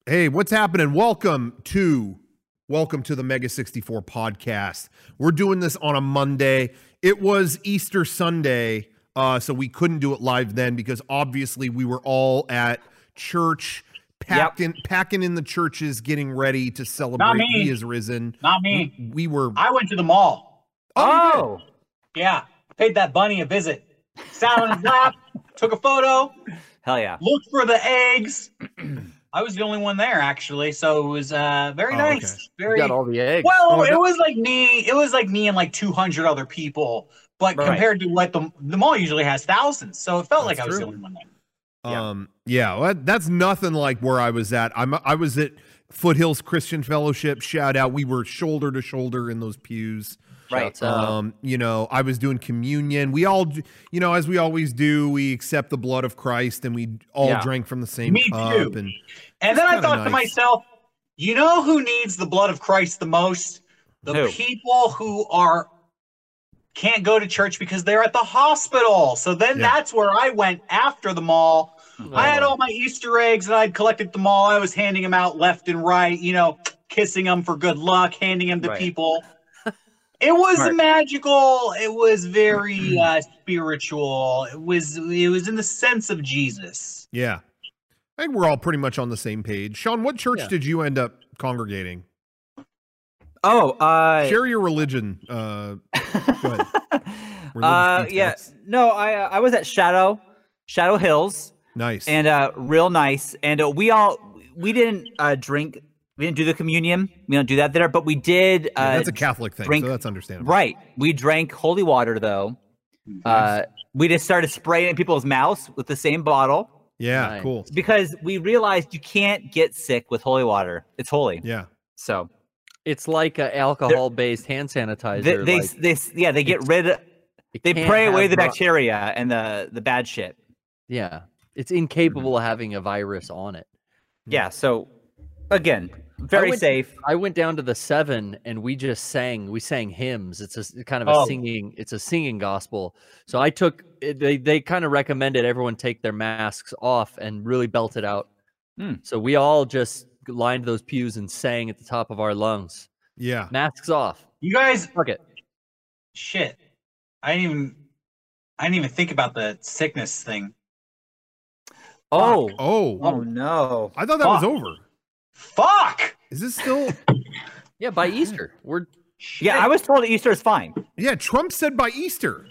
Hey, what's happening? Welcome to the Mega 64 podcast. We're doing this on a Monday. It was Easter Sunday, so we couldn't do it live then because obviously we were all at church, packing in the churches, getting ready to celebrate He is risen. Not me. We were. I went to the mall. Oh, yeah. Paid that bunny a visit. Sat on his lap, took a photo. Hell yeah. Looked for the eggs. I was the only one there, actually, so it was very nice. Okay. Very. You got all the eggs. Well, it was like me. It was like me and like 200 other people, but compared to what the mall usually has thousands, so it felt like I was the only one there. Well, that's nothing like where I was at. I was at Foothills Christian Fellowship. Shout out, we were shoulder to shoulder in those pews. Right. I was doing communion. We all, as we always do, we accept the blood of Christ, and we all drank from the same cup. Too. And then I thought to myself, you know who needs the blood of Christ the most? The people who can't go to church because they're at the hospital. So then that's where I went after the mall. I had all my Easter eggs that I'd collected at the mall. I was handing them out left and right, kissing them for good luck, handing them to people. It was magical. It was very spiritual. It was in the sense of Jesus. Yeah. I think we're all pretty much on the same page. Sean, what church did you end up congregating? Share your religion. Go ahead. No, I was at Shadow Hills. Nice. And real nice. And we didn't drink. We didn't do the communion. We don't do that there, but we did. That's a Catholic thing, so that's understandable. Right. We drank holy water, though. Nice. We just started spraying it in people's mouths with the same bottle. Yeah, cool. Because we realized you can't get sick with holy water. It's holy. Yeah. So it's like an alcohol-based hand sanitizer. They get rid of. They pray away the bacteria and the bad shit. Yeah, it's incapable of having a virus on it. Yeah. So again. Very safe. I went down to the 7 and we just sang. We sang hymns. It's a kind of a singing. It's a singing gospel. So I took. They kind of recommended everyone take their masks off and really belt it out. So we all just lined those pews and sang at the top of our lungs. Yeah, masks off. You guys, fuck it. Shit, I didn't even think about the sickness thing. Oh no! I thought that was over. Fuck! Is this still? Yeah, by Easter. I was told Easter is fine. Yeah, Trump said by Easter.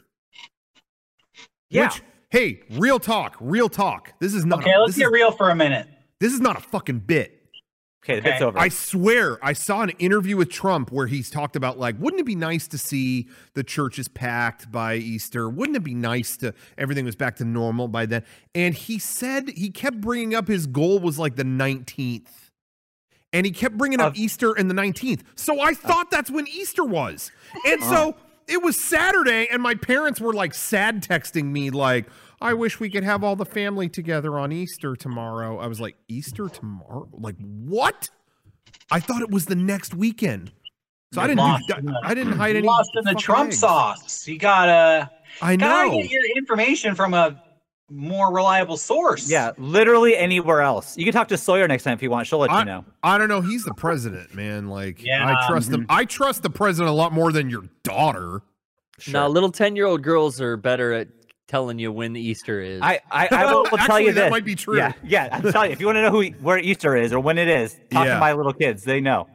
Yeah. Hey, real talk. This is not. Okay, let's get real for a minute. This is not a fucking bit. Okay, the bit's over. I swear, I saw an interview with Trump where he's talked about wouldn't it be nice to see the churches packed by Easter? Wouldn't it be nice to everything was back to normal by then? And he said he kept bringing up his goal was like the 19th. And he kept bringing up Easter and the 19th. So I thought that's when Easter was. And so it was Saturday, and my parents were sad texting me I wish we could have all the family together on Easter tomorrow. I was like, Easter tomorrow? What? I thought it was the next weekend. So I didn't hide any. Lost in the Trump sauce. You gotta get your information from a more reliable source. Yeah, literally anywhere else. You can talk to Sawyer next time if you want. She'll let you know. I don't know. He's the president, man. I trust him. I trust the president a lot more than your daughter. Sure. No, little 10-year-old girls are better at telling you when Easter is. I will tell you this. That might be true. Yeah. I'm telling you, if you want to know where Easter is or when it is, talk to my little kids. They know.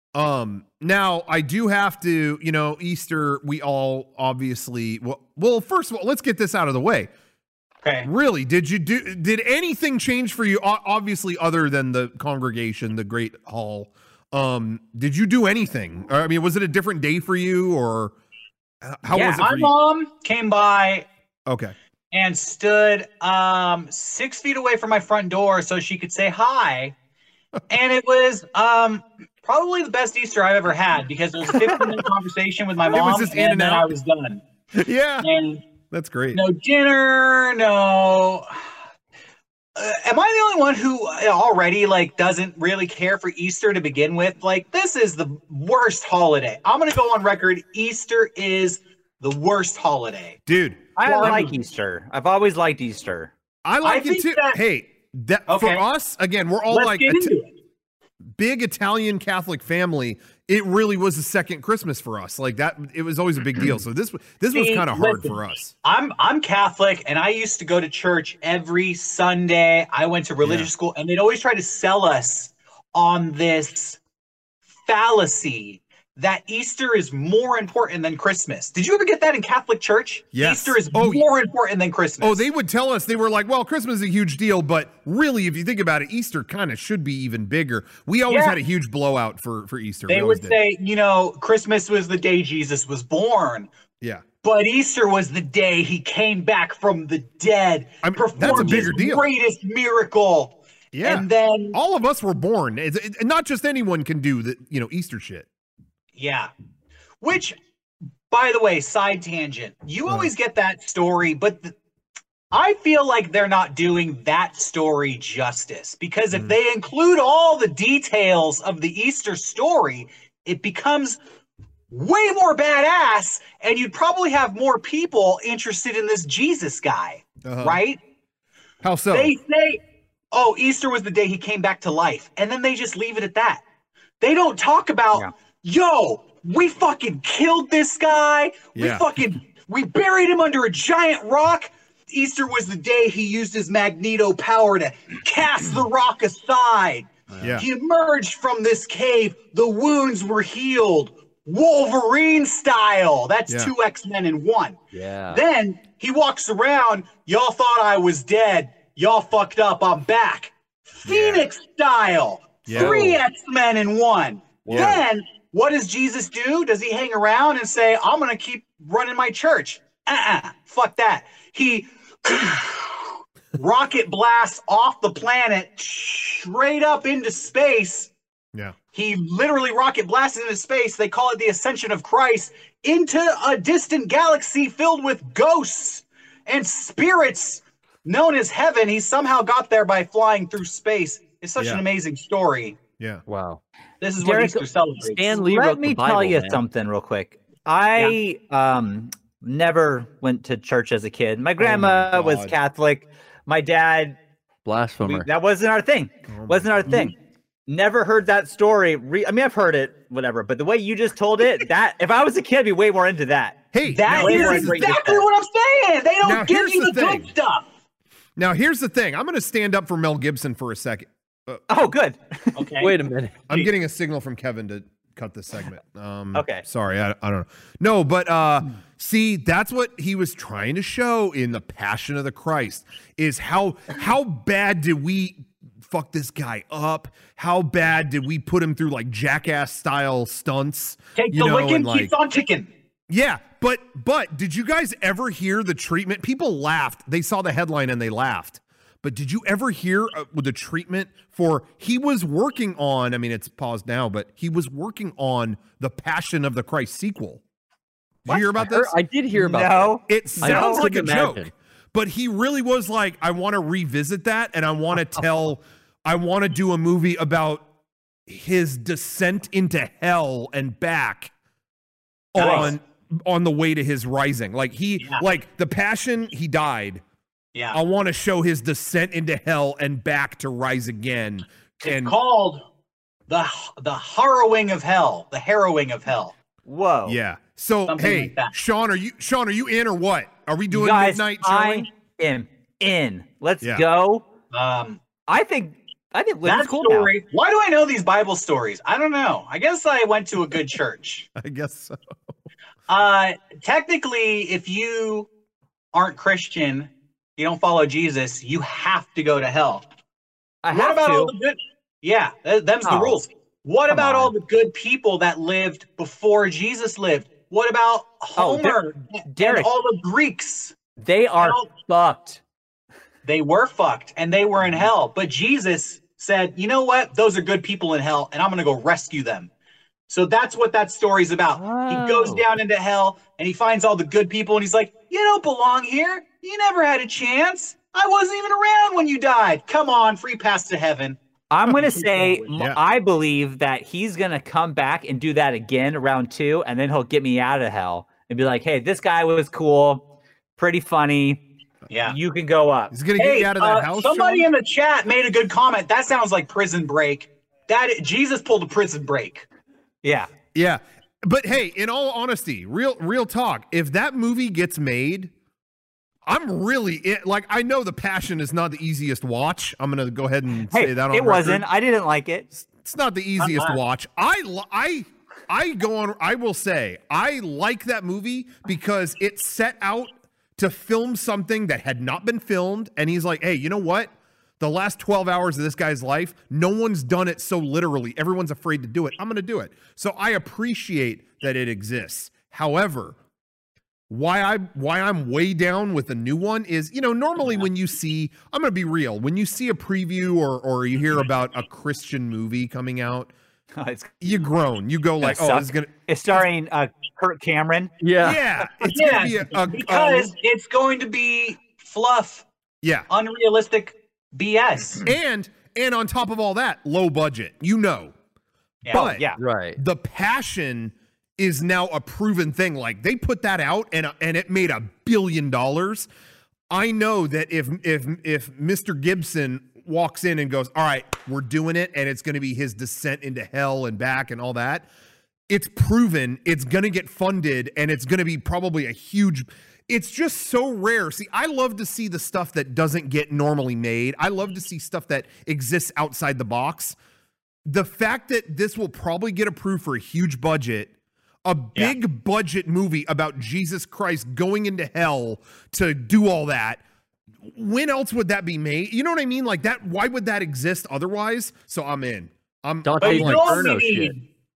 Now I do have to, Easter. We all obviously. Well, first of all, let's get this out of the way. Okay. Really? Did anything change for you? Obviously, other than the congregation, the Great Hall. Did you do anything? I mean, was it a different day for you, or how was it for you? My mom came by. Okay. And stood 6 feet away from my front door so she could say hi. And it was probably the best Easter I've ever had because it was a 15-minute conversation with my mom, and then I was done. Yeah. And that's great. No dinner, no. Am I the only one who already doesn't really care for Easter to begin with? This is the worst holiday. I'm gonna go on record. Easter is the worst holiday, dude. I like Easter. I've always liked Easter. I like it too. For us, again, we're all Let's get into it. big Italian Catholic family, it really was a second Christmas for us. Like that, it was always a big deal. So this was kind of hard for us. I'm Catholic, and I used to go to church every Sunday. I went to religious school, and they'd always try to sell us on this fallacy that Easter is more important than Christmas. Did you ever get that in Catholic church? Yes. Easter is more important than Christmas. Oh, they would tell us, they were like, well, Christmas is a huge deal, but really, if you think about it, Easter kind of should be even bigger. We always had a huge blowout for Easter. They would say, Christmas was the day Jesus was born. Yeah. But Easter was the day he came back from the dead, performed that's a bigger deal. Greatest miracle. Yeah. And then all of us were born. And not just anyone can do the, Easter shit. Yeah. Which, by the way, side tangent, you always get that story, but I feel like they're not doing that story justice, because if they include all the details of the Easter story, it becomes way more badass, and you'd probably have more people interested in this Jesus guy, right? How so? They say, oh, Easter was the day he came back to life, and then they just leave it at that. They don't talk about... Yo, we fucking killed this guy. We buried him under a giant rock. Easter was the day he used his magneto power to cast the rock aside. He emerged from this cave. The wounds were healed. Wolverine style. That's 2 X-Men in 1. Yeah. Then he walks around. Y'all thought I was dead. Y'all fucked up. I'm back. Phoenix style. 3 X-Men in 1. Then what does Jesus do? Does he hang around and say, I'm going to keep running my church? Fuck that. He rocket blasts off the planet straight up into space. Yeah. He literally rocket blasted into space. They call it the Ascension of Christ, into a distant galaxy filled with ghosts and spirits known as heaven. He somehow got there by flying through space. It's such an amazing story. Yeah. Wow. This is what Easter celebrates. Stan Lee Let me tell you something real quick. I never went to church as a kid. My grandma was Catholic. My dad, blasphemer. That wasn't our thing. Wasn't our thing. Never heard that story. I've heard it, whatever. But the way you just told it, that if I was a kid, I'd be way more into that. Hey, that is exactly what I'm saying. They don't give you the good stuff. Now, here's the thing. I'm going to stand up for Mel Gibson for a second. Oh, good. Okay. Wait a minute. I'm getting a signal from Kevin to cut this segment. Okay. Sorry, I don't know. No, but see, that's what he was trying to show in the Passion of the Christ, is how bad did we fuck this guy up? How bad did we put him through like jackass style stunts? Take the licking, keeps on ticking. Yeah, but did you guys ever hear the treatment? People laughed. They saw the headline and they laughed. But did you ever hear the treatment for, he was working on, I mean, it's paused now, but he was working on the Passion of the Christ sequel. Did you hear about this? I did hear about that. It sounds like a joke, but he really was like, I want to revisit that, and I want to do a movie about his descent into hell and back on the way to his rising. Like like the Passion, he died. Yeah, I want to show his descent into hell and back to rise again. It's called the harrowing of hell. The harrowing of hell. Whoa. Yeah. So something like Sean, are you in or what? Are we doing guys, midnight showing? I am in. Let's go. I think that story. Now. Why do I know these Bible stories? I don't know. I guess I went to a good church. I guess so. Technically, if you aren't Christian, you don't follow Jesus, you have to go to hell. What about all the good? Yeah, them's the rules. What about all the good people that lived before Jesus lived? What about Homer and all the Greeks? They are fucked. They were fucked, and they were in hell. But Jesus said, you know what? Those are good people in hell, and I'm going to go rescue them. So that's what that story's about. Oh. He goes down into hell, and he finds all the good people, and he's like, you don't belong here. You never had a chance. I wasn't even around when you died. Come on, free pass to heaven. I'm going to say, I believe that he's going to come back and do that again round 2, and then he'll get me out of hell and be like, hey, this guy was cool, pretty funny. Yeah. You can go up. He's going to get you out of that house. Somebody in the chat made a good comment. That sounds like Prison Break. Jesus pulled a Prison Break. Yeah. Yeah. But hey, in all honesty, real talk, if that movie gets made, I'm really like, I know The Passion is not the easiest watch. I'm going to go ahead and say that on it record. wasn't. I didn't like it. It's not the easiest watch. I will say I like that movie because it set out to film something that had not been filmed, and he's like, hey, you know what? The last 12 hours of this guy's life, no one's done it so literally. Everyone's afraid to do it. I'm going to do it. So I appreciate that it exists. However, why I'm way down with the new one is, normally when you see, I'm going to be real, when you see a preview or you hear about a Christian movie coming out, you groan. You go like, oh, this is going to... It's starring Kirk Cameron. Yeah. Yeah. It's going to be because it's going to be fluff. Yeah. Unrealistic BS. And on top of all that, low budget, Yeah. But right. The Passion is now a proven thing. Like, they put that out and it made $1 billion. I know that if Mr. Gibson walks in and goes, all right, we're doing it, and it's going to be his descent into hell and back and all that, it's proven it's going to get funded, and it's going to be probably a huge... It's just so rare. See, I love to see the stuff that doesn't get normally made. I love to see stuff that exists outside the box. The fact that this will probably get approved for a huge budget, a big budget movie about Jesus Christ going into hell to do all that, when else would that be made? You know what I mean? Like that, why would that exist otherwise? So I'm in. Dante's Inferno shit.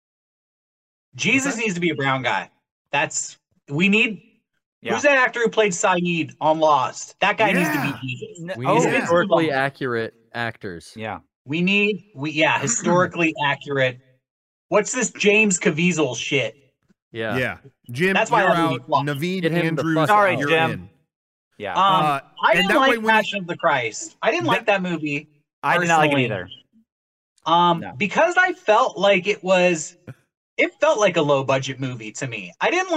Jesus needs to be a brown guy. We need... Who's that actor who played Saeed on Lost? That guy needs to be Jesus. We need historically accurate actors. Yeah. We need historically accurate. What's this James Caviezel shit? Yeah. Yeah. Jim, that's why you're out. Naveen Andrews, sorry, you're Jim. in. Yeah. I didn't like Passion of the Christ. I didn't like that movie. I did not like it either. Because I felt like it felt like a low budget movie to me.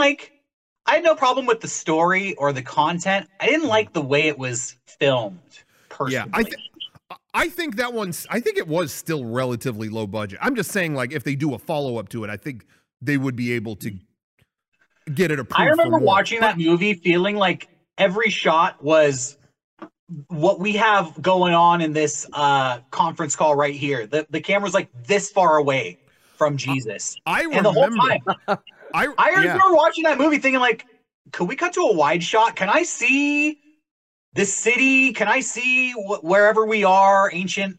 I had no problem with the story or the content. I didn't like the way it was filmed, personally. Yeah, I think it was still relatively low budget. I'm just saying, like, if they do a follow-up to it, I think they would be able to get it approved. I remember watching that movie feeling like every shot was what we have going on in this conference call right here. The camera's like this far away from Jesus. I remember. And the whole time, I remember watching that movie thinking, like, could we cut to a wide shot? Can I see this city? Can I see wherever we are,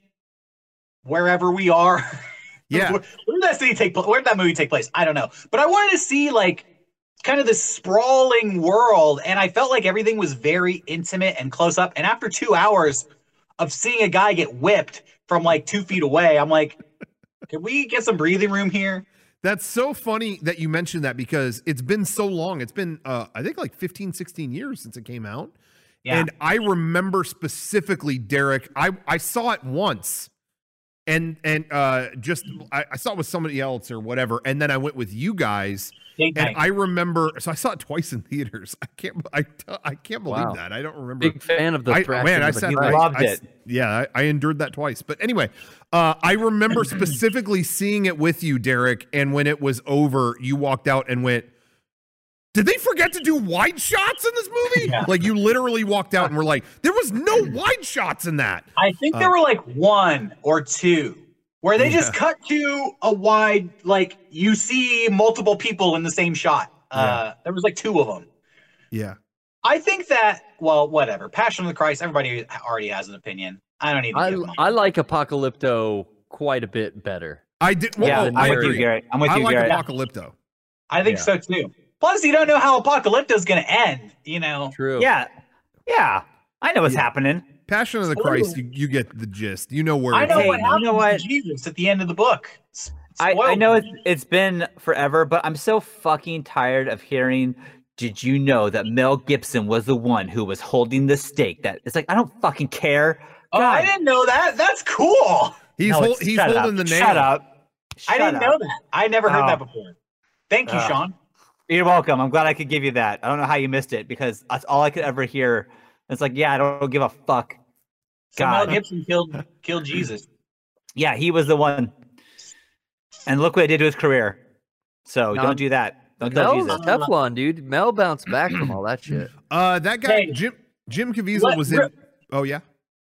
wherever we are? Yeah. Where did that city take place? Where did that movie take place? I don't know. But I wanted to see, like, kind of this sprawling world, and I felt like everything was very intimate and close up. And after 2 hours of seeing a guy get whipped from, like, 2 feet away, I'm like, can we get some breathing room here? That's so funny that you mentioned that because it's been so long. It's been, I think, like 15, 16 years since it came out. Yeah. And I remember specifically, Derek, I saw it once and I saw it with somebody else or whatever. And then I went with you guys. And I remember, so I saw it twice in theaters. I can't believe that. I don't remember. Big fan of the I loved it. Yeah, I endured that twice. But anyway, I remember specifically seeing it with you, Derek. And when it was over, you walked out and went, did they forget to do wide shots in this movie? Yeah. Like, you literally walked out and were like, there was no wide shots in that. I think there were like 1 or 2. Where they just cut to a wide, like, you see multiple people in the same shot. There was like 2 of them. Yeah. I think that, well, whatever. Passion of the Christ, everybody already has an opinion. I don't need to give I like Apocalypto quite a bit better. I did. Well, I'm with you, Garrett. I like Apocalypto. I think so, too. Plus, you don't know how Apocalypto is going to end, you know? True. Yeah. Yeah. I know what's happening. Passion of the Christ, you get the gist. You know where I know what happens to Jesus at the end of the book. I know it's been forever, but I'm so fucking tired of hearing, did you know that Mel Gibson was the one who was holding the stake? That it's like, I don't fucking care. Oh, I didn't know that. That's cool. He's holding the nail. Shut up. I didn't know that. I never heard that before. Thank you, Sean. You're welcome. I'm glad I could give you that. I don't know how you missed it because that's all I could ever hear. It's like, yeah, I don't give a fuck. So Mel Gibson killed Jesus. Yeah, he was the one. And look what it did to his career. So don't do that. Don't tell Jesus. Teflon, dude. Mel bounced back from all that shit. That guy, Jim Caviezel was in. Oh, yeah?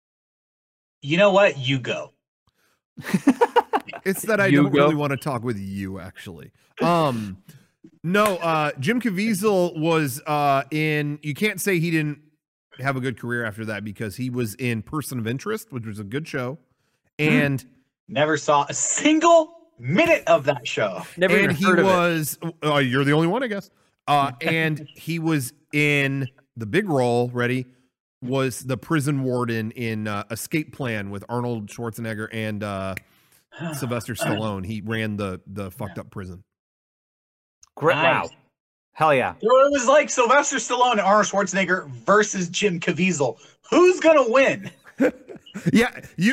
You know what? You go. It's that I don't really want to talk with you, actually. No, Jim Caviezel was in. You can't say he didn't have a good career after that because he was in Person of Interest, which was a good show, and never saw a single minute of that show. Never even heard of it. You're the only one, I guess. And he was in the big role. Ready? Was the prison warden in Escape Plan with Arnold Schwarzenegger and Sylvester Stallone. He ran the fucked up prison. Great! Wow. Hell yeah. It was like Sylvester Stallone and Arnold Schwarzenegger versus Jim Caviezel. Who's gonna win? Yeah,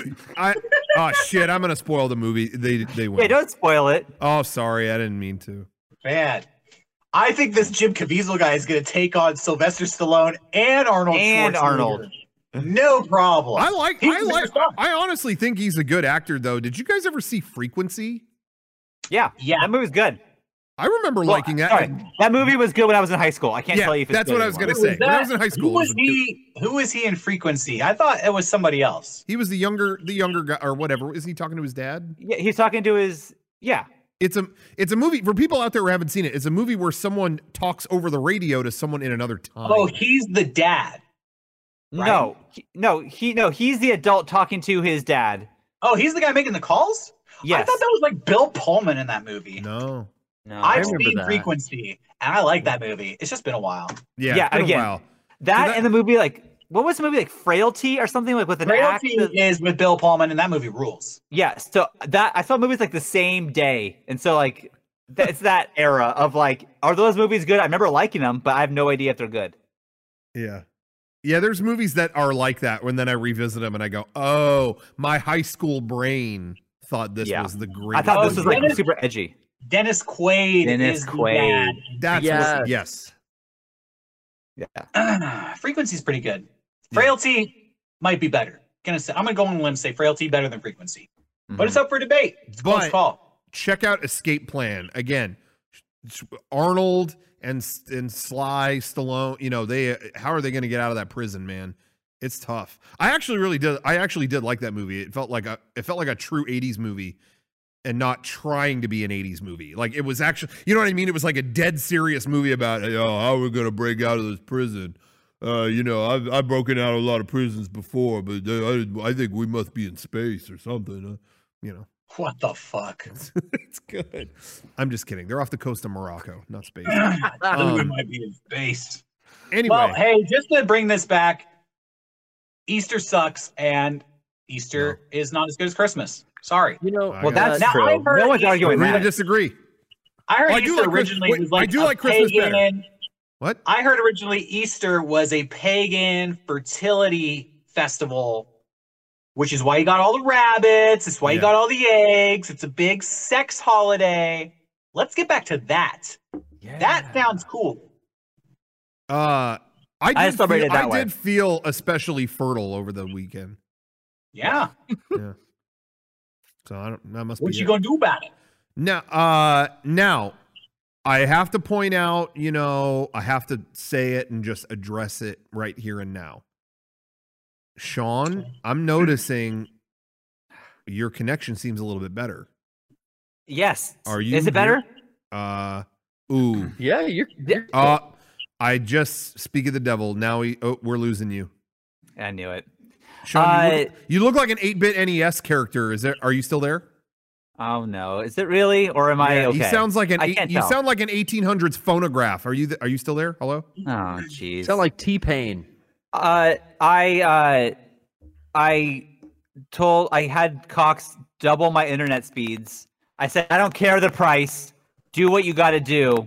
shit, I'm gonna spoil the movie. They win. Hey, don't spoil it. Oh, sorry, I didn't mean to. Man, I think this Jim Caviezel guy is gonna take on Sylvester Stallone and Arnold. No problem. I honestly think he's a good actor, though. Did you guys ever see Frequency? Yeah, that movie's good. I remember liking that. Sorry, that movie was good when I was in high school. I can't tell you if it's that's what I was going to say. When I was in high school. Who was he in Frequency? I thought it was somebody else. He was the younger guy or whatever. Is he talking to his dad? Yeah, he's talking to his It's a movie for people out there who haven't seen it. It's a movie where someone talks over the radio to someone in another time. Oh, he's the dad. Right? No, he's the adult talking to his dad. Oh, he's the guy making the calls? Yes. I thought that was like Bill Pullman in that movie. No, I've seen Frequency, and I like that movie. It's just been a while. Yeah, again, a while. That and the movie, like, what was the movie, like Frailty or something, like with an Frailty is with Bill Pullman, and that movie rules. Yeah, so that I saw movies like the same day, and so like it's that era of like, are those movies good? I remember liking them, but I have no idea if they're good. Yeah. Yeah, there's movies that are like that when then I revisit them and I go, oh, my high school brain thought this was the greatest. I thought this was like super edgy. Dennis Quaid. That's yes. Yeah. Frequency's pretty good. Frailty might be better. I'm gonna go on a limb and say Frailty better than Frequency. But it's up for debate. It's a close call. Check out Escape Plan. Again, Arnold and Sly Stallone, you know, how are they going to get out of that prison, man? It's tough. I actually did like that movie. It felt like a true 80s movie and not trying to be an 80s movie. Like it was actually, you know what I mean? It was like a dead serious movie about how we're going to break out of this prison. I've broken out of a lot of prisons before, but I think we must be in space or something. What the fuck? It's good. I'm just kidding. They're off the coast of Morocco, not space. We might be in space. Anyway. Well, hey, just to bring this back, Easter sucks, and Easter is not as good as Christmas. Sorry. That's true. No one's arguing that. I disagree. I heard Easter originally was like I do like Christmas better. What? I heard originally Easter was a pagan fertility festival, which is why you got all the rabbits. It's why you got all the eggs. It's a big sex holiday. Let's get back to that. Yeah. That sounds cool. I did feel especially fertile over the weekend. Yeah. Yeah. So that must be. What you gonna do about it? Now, I have to point out, I have to say it and just address it right here and now. Sean, I'm noticing your connection seems a little bit better. Yes. Are you? Is it better? Ooh. Yeah, you're. I just speak of the devil. Now we're losing you. I knew it. Sean, you look like an 8-bit NES character. Are you still there? Oh no. Is it really? Or am I okay? You sound like an 1800s phonograph. Are you still there? Hello? Oh jeez. Sound like T-Pain. I had Cox double my internet speeds. I said, I don't care the price. Do what you got to do.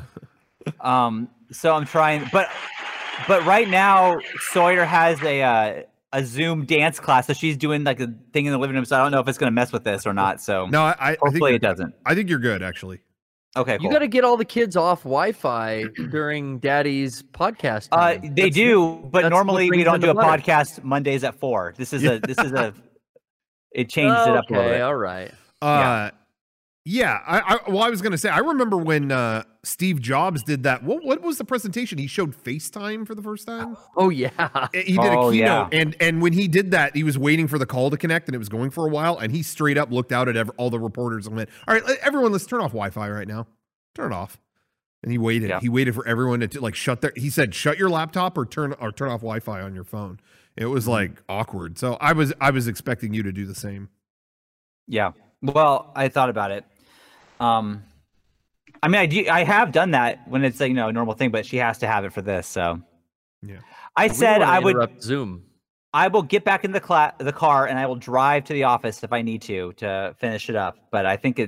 So I'm trying, but right now Sawyer has a Zoom dance class, so she's doing like a thing in the living room. So I don't know if it's going to mess with this or not. So no, hopefully it doesn't. I think you're good, actually. Okay, cool. You got to get all the kids off Wi-Fi during Daddy's podcast time. They do, but normally we don't do a podcast Mondays at 4. It changed it up a little bit. All right. Yeah, I was going to say, I remember when Steve Jobs did that. What was the presentation? He showed FaceTime for the first time. Oh yeah, he did a keynote, and when he did that, he was waiting for the call to connect, and it was going for a while, and he straight up looked out at all the reporters and went, "All right, everyone, let's turn off Wi-Fi right now. Turn it off." And he waited. Yeah. He waited for everyone to like shut their. He said, "Shut your laptop or turn off Wi-Fi on your phone." It was like awkward. So I was expecting you to do the same. Yeah. Well, I thought about it. I mean, I have done that when it's like, a normal thing, but she has to have it for this. So yeah, I said I would Zoom. I will get back in the car and I will drive to the office if I need to finish it up. But I think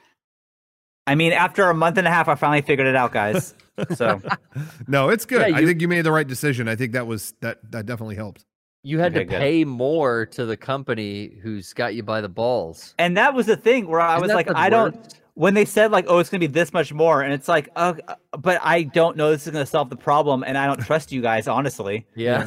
after a month and a half, I finally figured it out, guys. So no, it's good. Yeah, I think you made the right decision. I think that definitely helped. You had to pay more to the company who's got you by the balls. And that was the thing where I was like, when they said like, oh, it's going to be this much more. And it's like, but I don't know this is going to solve the problem. And I don't trust you guys, honestly. Yeah.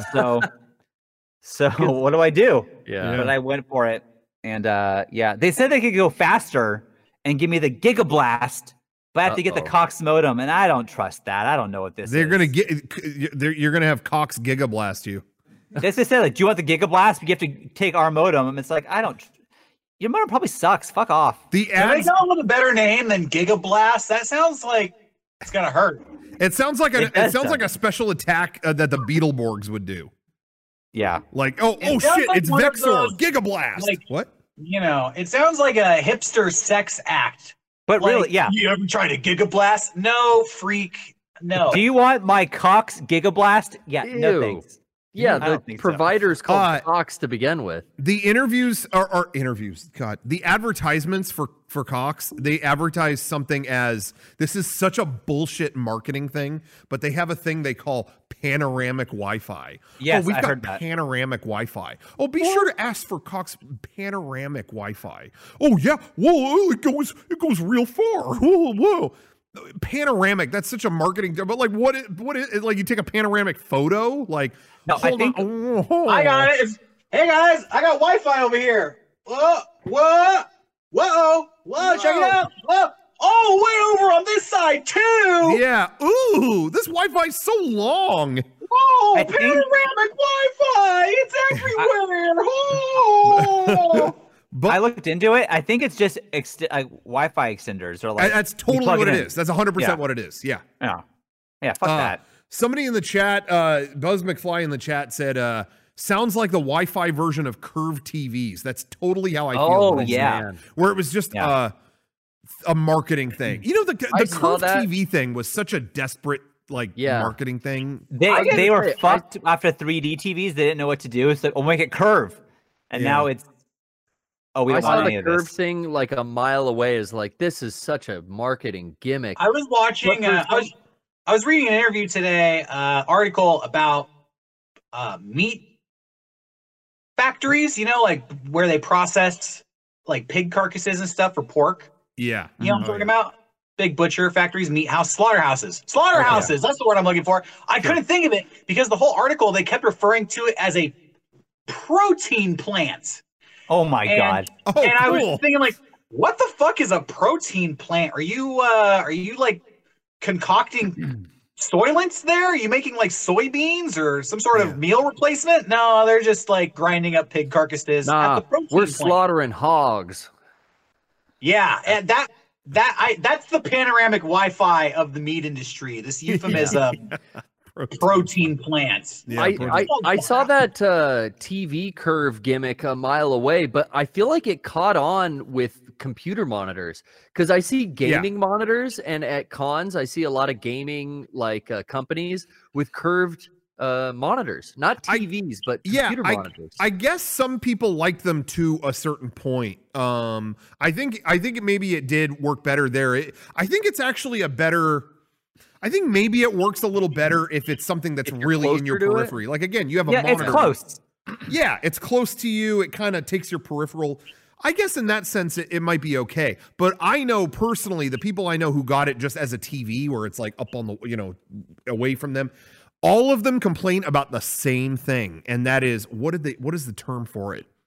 So what do I do? Yeah. But I went for it. And they said they could go faster and give me the Gigablast, but I have to get the Cox modem. And I don't trust that. I don't know what this is. You're going to have Cox Gigablast you. They said, like, do you want the Gigablast? You have to take our modem. And it's like, your modem probably sucks. Fuck off. Can they come up with a better name than Gigablast? That sounds like it's gonna hurt. It sounds like like a special attack that the Beetleborgs would do. Yeah. Like, shit, like it's Vexor, Gigablast. Like, what? It sounds like a hipster sex act. But like, really, yeah. You ever tried a Gigablast? No, freak. No. Do you want my Cox Gigablast? Yeah, no thanks. Yeah, the provider's called Cox to begin with. The interviews are interviews. God, the advertisements for Cox, they advertise something as, this is such a bullshit marketing thing, but they have a thing they call panoramic Wi-Fi. Yes, we've got got panoramic Wi-Fi. Oh, be sure to ask for Cox panoramic Wi-Fi. Oh yeah, whoa, it goes real far. Whoa. Panoramic, that's such a marketing term, but like what is like, you take a panoramic photo, like no, I think I got it. Hey guys, I got Wi-Fi over here. Whoa, check it out. Whoa. Oh, way over on this side too. Yeah. Ooh, this Wi-Fi's so long. Oh, panoramic Wi-Fi. It's everywhere. Oh. But I looked into it. I think it's just Wi-Fi extenders, or like that's totally what it is. That's 100% what it is. Yeah. Yeah. Fuck that. Somebody in the chat, Buzz McFly in the chat said, sounds like the Wi-Fi version of curved TVs. That's totally how I feel. Oh yeah. Man. Where it was just a marketing thing. The curved TV thing was such a desperate marketing thing. They were fucked after 3D TVs. They didn't know what to do. It's like, we'll make it curve, and now it's. Oh, we don't want any of this. I saw the curve thing like a mile away. Is like, this is such a marketing gimmick. I was watching. I was reading an interview today, article about meat factories. Like where they process like pig carcasses and stuff for pork. Yeah, you know what I'm talking about? Big butcher factories, meat house, slaughterhouses. Slaughterhouses. That's the word I'm looking for. I couldn't think of it because the whole article they kept referring to it as a protein plant. Oh my god! And I was thinking, like, what the fuck is a protein plant? Are you like concocting soylents there? Are you making like soybeans or some sort of meal replacement? No, they're just like grinding up pig carcasses. Nah, we're slaughtering hogs. Yeah, and that's the panoramic Wi-Fi of the meat industry. This euphemism. Protein plants. Yeah, I saw that TV curve gimmick a mile away, but I feel like it caught on with computer monitors because I see gaming monitors, and at cons I see a lot of gaming companies with curved monitors, not TVs, but computer monitors. I guess some people like them to a certain point. I think maybe it did work better there. I think it's actually a better. I think maybe it works a little better if it's something that's really in your periphery. Like, again, you have a monitor. It's close. Yeah, it's close to you. It kind of takes your peripheral. I guess in that sense, it might be okay. But I know personally, the people I know who got it just as a TV where it's like up on the, away from them, all of them complain about the same thing. And that is, what is the term for it?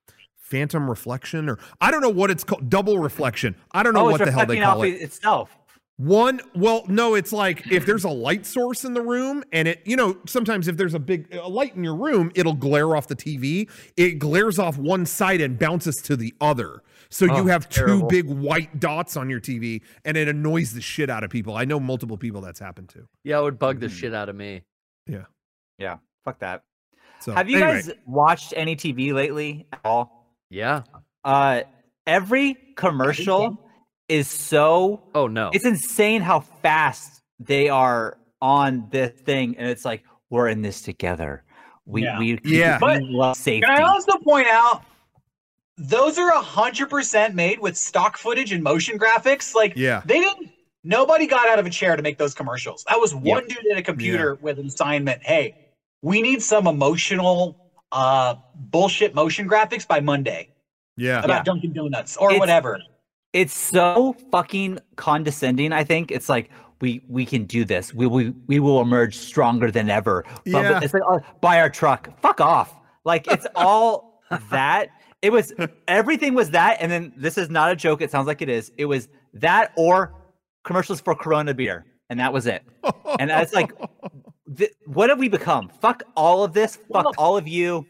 phantom reflection, or I don't know what it's called, double reflection. I don't know what the hell they call it. Itself. No, it's like if there's a light source in the room and it, sometimes if there's a light in your room, it'll glare off the TV. It glares off one side and bounces to the other. So you have two big white dots on your TV and it annoys the shit out of people. I know multiple people that's happened to. Yeah, it would bug the shit out of me. Yeah. Yeah. Fuck that. So, have you guys watched any TV lately at all? Yeah. Every commercial is so it's insane how fast they are on this thing, and it's like, we're in this together. We love safety. Can I also point out those are 100% made with stock footage and motion graphics? Like nobody got out of a chair to make those commercials. That was one dude at a computer with an assignment. Hey, we need some emotional bullshit motion graphics by Monday. Yeah. About Dunkin' Donuts or whatever. It's so fucking condescending. I think it's like, we can do this. We will emerge stronger than ever. But it's like, buy our truck. Fuck off. Like, it's all that. It was, everything was that. And then this is not a joke. It sounds like it is. It was that or commercials for Corona beer. And that was it. And it's like, what have we become? Fuck all of this. Fuck all of you.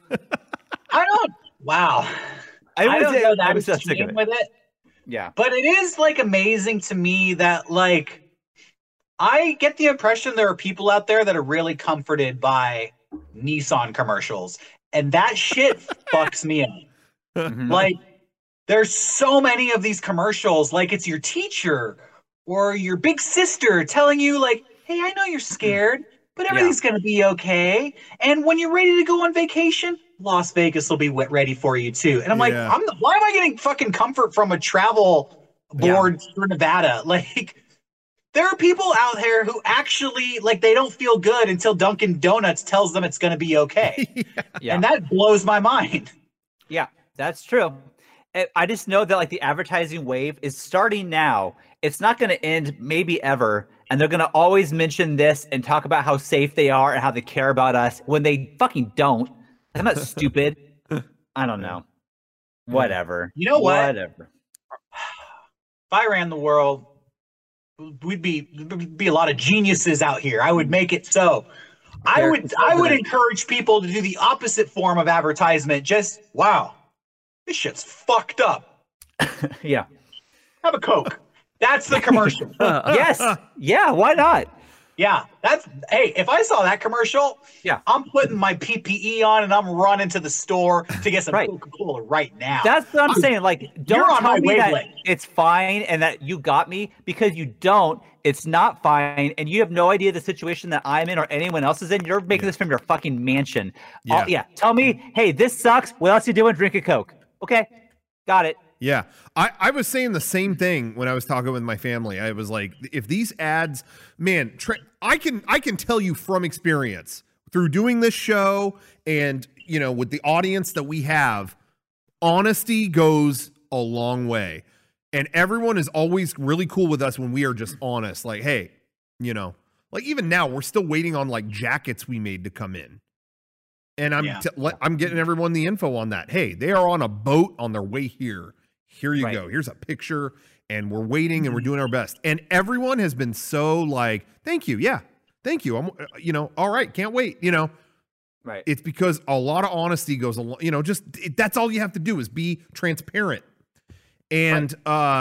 Wow. I don't know that I'm so sick of it. With it. Yeah. But it is like amazing to me that like I get the impression there are people out there that are really comforted by Nissan commercials, and that shit fucks me up. Mm-hmm. Like there's so many of these commercials, like it's your teacher or your big sister telling you like, hey, I know you're scared, but everything's going to be okay. And when you're ready to go on vacation, Las Vegas will be ready for you too. And I'm like, why am I getting fucking comfort from a travel board for Nevada? Like, there are people out there who actually, like, they don't feel good until Dunkin' Donuts tells them it's going to be okay. And that blows my mind. Yeah, that's true. I just know that, like, the advertising wave is starting now. It's not going to end maybe ever. And they're going to always mention this and talk about how safe they are and how they care about us when they fucking don't. I'm not stupid. I don't know. Whatever. You know what? Whatever. If I ran the world, we'd be a lot of geniuses out here. I would make it so. I would encourage people to do the opposite form of advertisement. Just, wow, this shit's fucked up. Yeah. Have a Coke. That's the commercial. Yes. Yeah, why not? Yeah, hey, if I saw that commercial, I'm putting my PPE on and I'm running to the store to get some Coca-Cola right now. That's what I'm saying. Like, don't tell me that it's fine and that you got me, because you don't. It's not fine, and you have no idea the situation that I'm in or anyone else is in. You're making this from your fucking mansion. Tell me, hey, this sucks. What else you doing? Drink a Coke. Okay, got it. Yeah, I was saying the same thing when I was talking with my family. I was like, if these ads, man, I can tell you from experience through doing this show and, with the audience that we have, honesty goes a long way. And everyone is always really cool with us when we are just honest. Like, hey, like even now we're still waiting on like jackets we made to come in. And I'm getting everyone the info on that. Hey, they are on a boat on their way here. Here you go. Here's a picture, and we're waiting and we're doing our best. And everyone has been so like, thank you. Yeah. Thank you. I'm, all right. Can't wait. Right. It's because a lot of honesty goes along, that's all you have to do is be transparent. And,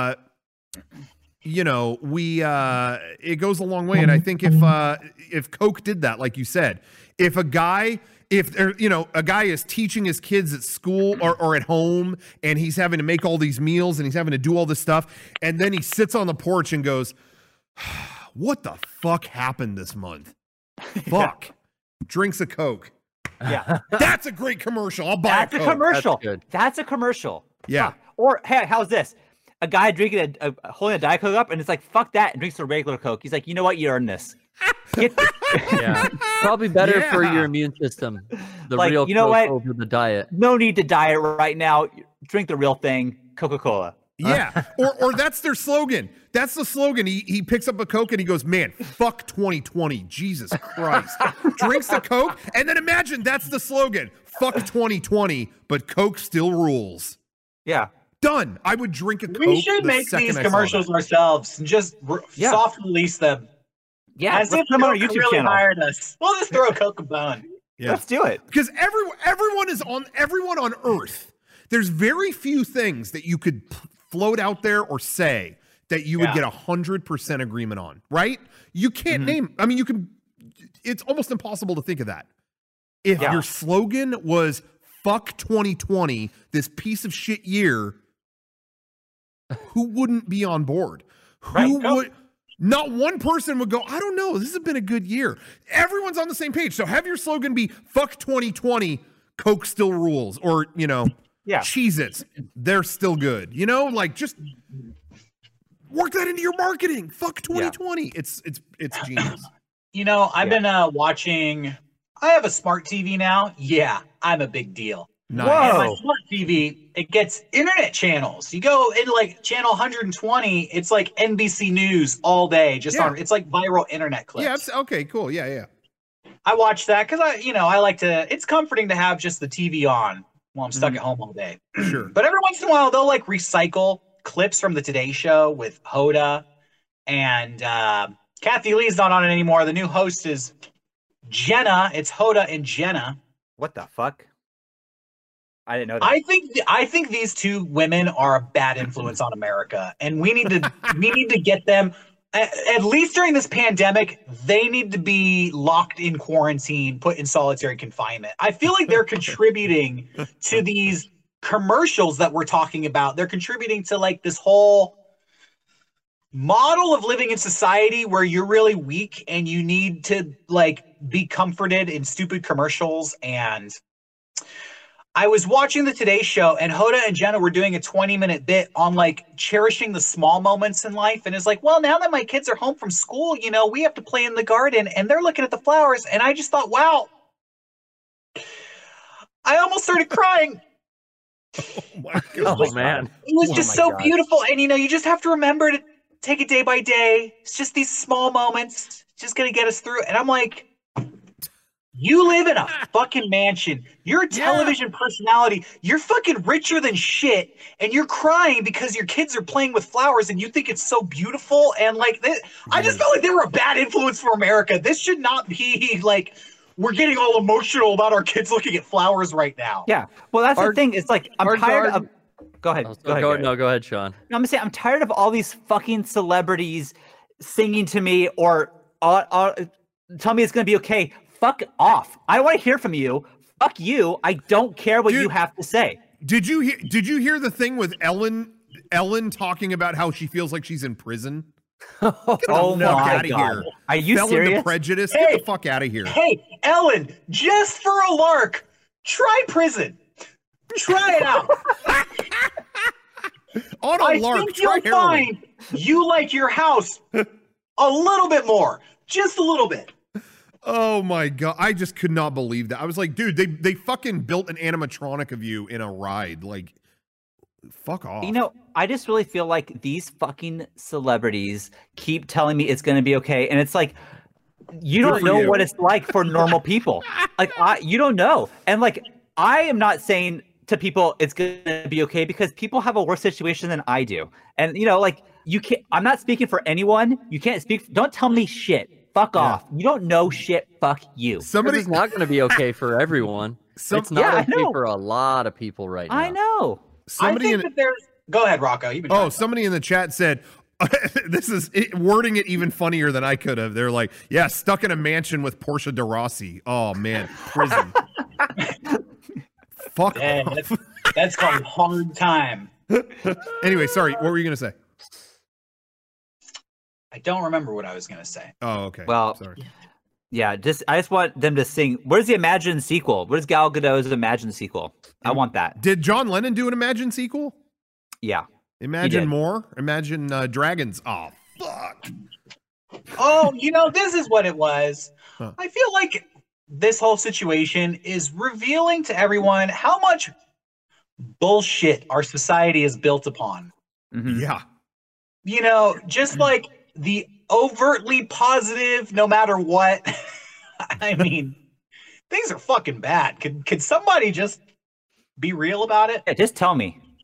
it goes a long way. And I think if Coke did that, like you said, if a guy is teaching his kids at school or at home and he's having to make all these meals and he's having to do all this stuff, and then he sits on the porch and goes, what the fuck happened this month? Fuck. Drinks a Coke. Yeah. That's a great commercial. I'll buy a commercial. That's a commercial. Yeah. Or, hey, how's this? A guy drinking holding a Diet Coke up, and it's like, fuck that, and drinks a regular Coke. He's like, you know what? You earned this. Probably better for your immune system. The real Coke over the diet. No need to diet right now. Drink the real thing, Coca-Cola. Yeah, or that's their slogan. That's the slogan. He picks up a Coke and he goes, man, fuck 2020. Jesus Christ. Drinks the Coke, and then imagine that's the slogan. Fuck 2020, but Coke still rules. Yeah. Done. I would drink a Coke. We should make these commercials ourselves and just soft release them. Yeah, as if Coke on our YouTube really channel. Hired us. We'll just throw a Coke a bone. Yeah. Let's do it. Because everyone on Earth, there's very few things that you could float out there or say that you would get 100% agreement on, right? You can't name. I mean, you can. It's almost impossible to think of that. If your slogan was "Fuck 2020," this piece of shit year, who wouldn't be on board? Who would? Not one person would go, I don't know, this has been a good year. Everyone's on the same page. So have your slogan be "Fuck 2020, Coke still rules," or Cheez-Its, they're still good. You know, like just work that into your marketing. Fuck 2020. Yeah. It's genius. You know, I've been watching. I have a smart TV now. Yeah, I'm a big deal. Nice. And my smart TV, it gets internet channels. You go into like channel 120, it's like NBC News all day. It's like viral internet clips. Yeah. Okay. Cool. Yeah. I watch that because I like to. It's comforting to have just the TV on while I'm stuck at home all day. Sure. But every once in a while, they'll like recycle clips from the Today Show with Hoda, and Kathy Lee's not on it anymore. The new host is Jenna. It's Hoda and Jenna. What the fuck? I didn't know that. I think these two women are a bad influence on America, and we need to get them. At least during this pandemic, they need to be locked in quarantine, put in solitary confinement. I feel like they're contributing to these commercials that we're talking about. They're contributing to like this whole model of living in society where you're really weak and you need to like be comforted in stupid commercials. And I was watching the Today Show, and Hoda and Jenna were doing a 20-minute bit on like cherishing the small moments in life. And it's like, well, now that my kids are home from school, you know, we have to play in the garden and they're looking at the flowers. And I just thought, wow, I almost started crying. Oh my God. Oh man. It was just so beautiful. And you know, you just have to remember to take it day by day. It's just these small moments. It's just going to get us through. And I'm like, you live in a fucking mansion. You're a television personality. You're fucking richer than shit. And you're crying because your kids are playing with flowers and you think it's so beautiful. And like, I just felt like they were a bad influence for America. This should not be like, we're getting all emotional about our kids looking at flowers right now. Yeah. Well, that's the thing. It's like, I'm tired of. Go ahead. Go ahead, Sean. No, I'm saying I'm tired of all these fucking celebrities singing to me or tell me it's going to be okay. Fuck off. I don't want to hear from you. Fuck you. I don't care what you have to say. Did you hear the thing with Ellen talking about how she feels like she's in prison? Get the fuck out of here. Are you serious? Into prejudice. Get the fuck out of here. Hey, Ellen, just for a lark, try prison. Try it out. On a lark, I think you'll find you like your house a little bit more. Just a little bit. Oh my God. I just could not believe that. I was like, dude, they fucking built an animatronic of you in a ride. Like, fuck off. You know, I just really feel like these fucking celebrities keep telling me it's going to be okay. And it's like, you don't know what it's like for normal people. Like, you don't know. And like, I am not saying to people it's going to be okay because people have a worse situation than I do. And, you know, like, you can't, I'm not speaking for anyone. You can't speak. Don't tell me shit. Fuck off. You don't know shit. Fuck you. Somebody's not going to be okay for everyone. It's not okay for a lot of people right now. I know. Go ahead, Rocco. Somebody in the chat said, this is wording it even funnier than I could have. They're like, yeah, stuck in a mansion with Portia de Rossi. Oh, man. Prison. Fuck off. That's called hard time. Anyway, sorry. What were you going to say? I don't remember what I was going to say. Oh, okay. Well, sorry. Yeah, I just want them to sing. Where's the Imagine sequel? Where's Gal Gadot's Imagine sequel? I want that. Did John Lennon do an Imagine sequel? Yeah. Imagine more? Imagine Dragons. Oh, fuck. Oh, you know, this is what it was. Huh. I feel like this whole situation is revealing to everyone how much bullshit our society is built upon. Mm-hmm. Yeah. You know, just like the overtly positive, no matter what. I mean, things are fucking bad. Could somebody just be real about it? Yeah, just tell me.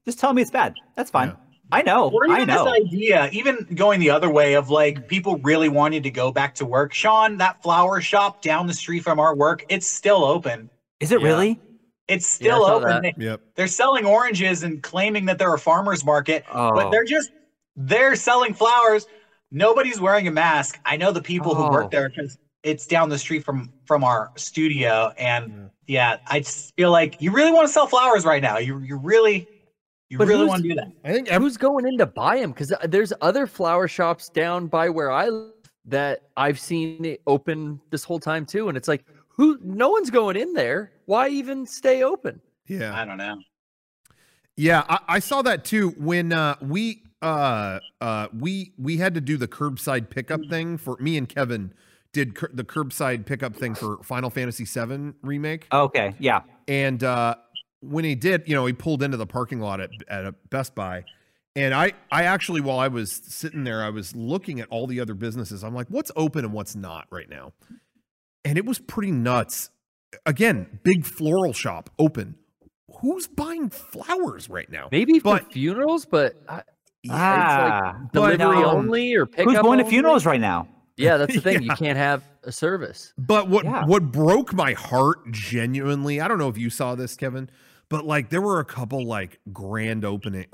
Just tell me it's bad. That's fine. Yeah. I know. Or even this idea, even going the other way of like people really wanting to go back to work. Sean, that flower shop down the street from our work, it's still open. Is it really? It's still open. They're selling oranges and claiming that they're a farmer's market, but they're selling flowers. Nobody's wearing a mask. I know the people who work there because it's down the street from our studio. And I just feel like you really want to sell flowers right now. You really want to do that. I think who's going in to buy them? Because there's other flower shops down by where I live that I've seen it open this whole time too. And it's like, no one's going in there. Why even stay open? Yeah. I don't know. Yeah, I saw that too when we had to do the curbside pickup thing for me and Kevin did the curbside pickup thing for Final Fantasy VII Remake. Okay, yeah. And when he did, he pulled into the parking lot at a Best Buy. And I actually, while I was sitting there, I was looking at all the other businesses. I'm like, what's open and what's not right now? And it was pretty nuts. Again, big floral shop open. Who's buying flowers right now? Maybe for funerals, but it's like delivery only or pickup. Who's going to funerals right now? Yeah, that's the thing. You can't have a service. But what broke my heart genuinely, I don't know if you saw this, Kevin, but like there were a couple like grand opening,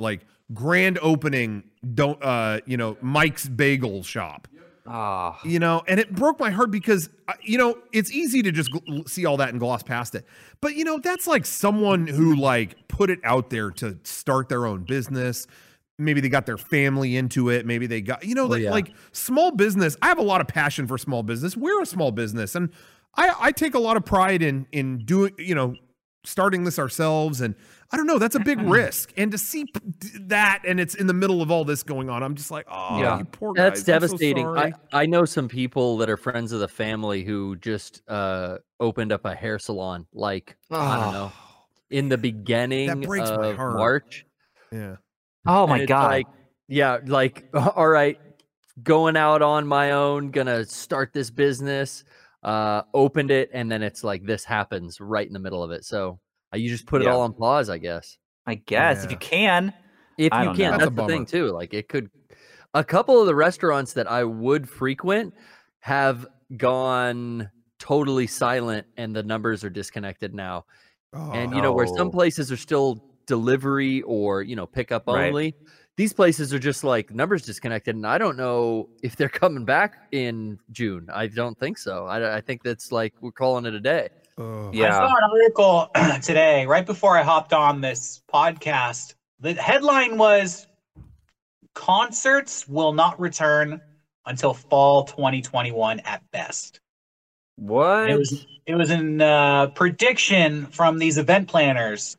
Mike's Bagel Shop. And it broke my heart because, it's easy to just see all that and gloss past it. But, that's like someone who like put it out there to start their own business. Maybe they got their family into it. Maybe they got, like small business. I have a lot of passion for small business. We're a small business. And I take a lot of pride in doing, starting this ourselves. And I don't know, that's a big risk. And to see that, and it's in the middle of all this going on, I'm just like, you poor guys. That's devastating. So I know some people that are friends of the family who just opened up a hair salon, like, I don't know, in the beginning of March. Yeah. Oh my God. All right, going out on my own, gonna start this business, opened it, and then it's like this happens right in the middle of it. So you just put it all on pause, I guess. If you can. If you can, that's the thing too. Like it could, a couple of the restaurants that I would frequent have gone totally silent and the numbers are disconnected now. And where some places are still delivery or pickup only, these places are just like numbers disconnected, and I don't know if they're coming back in June. I don't think so. I think that's like we're calling it a day. I saw an article today right before I hopped on this podcast. The headline was concerts will not return until fall 2021 at best. What? It was a prediction from these event planners.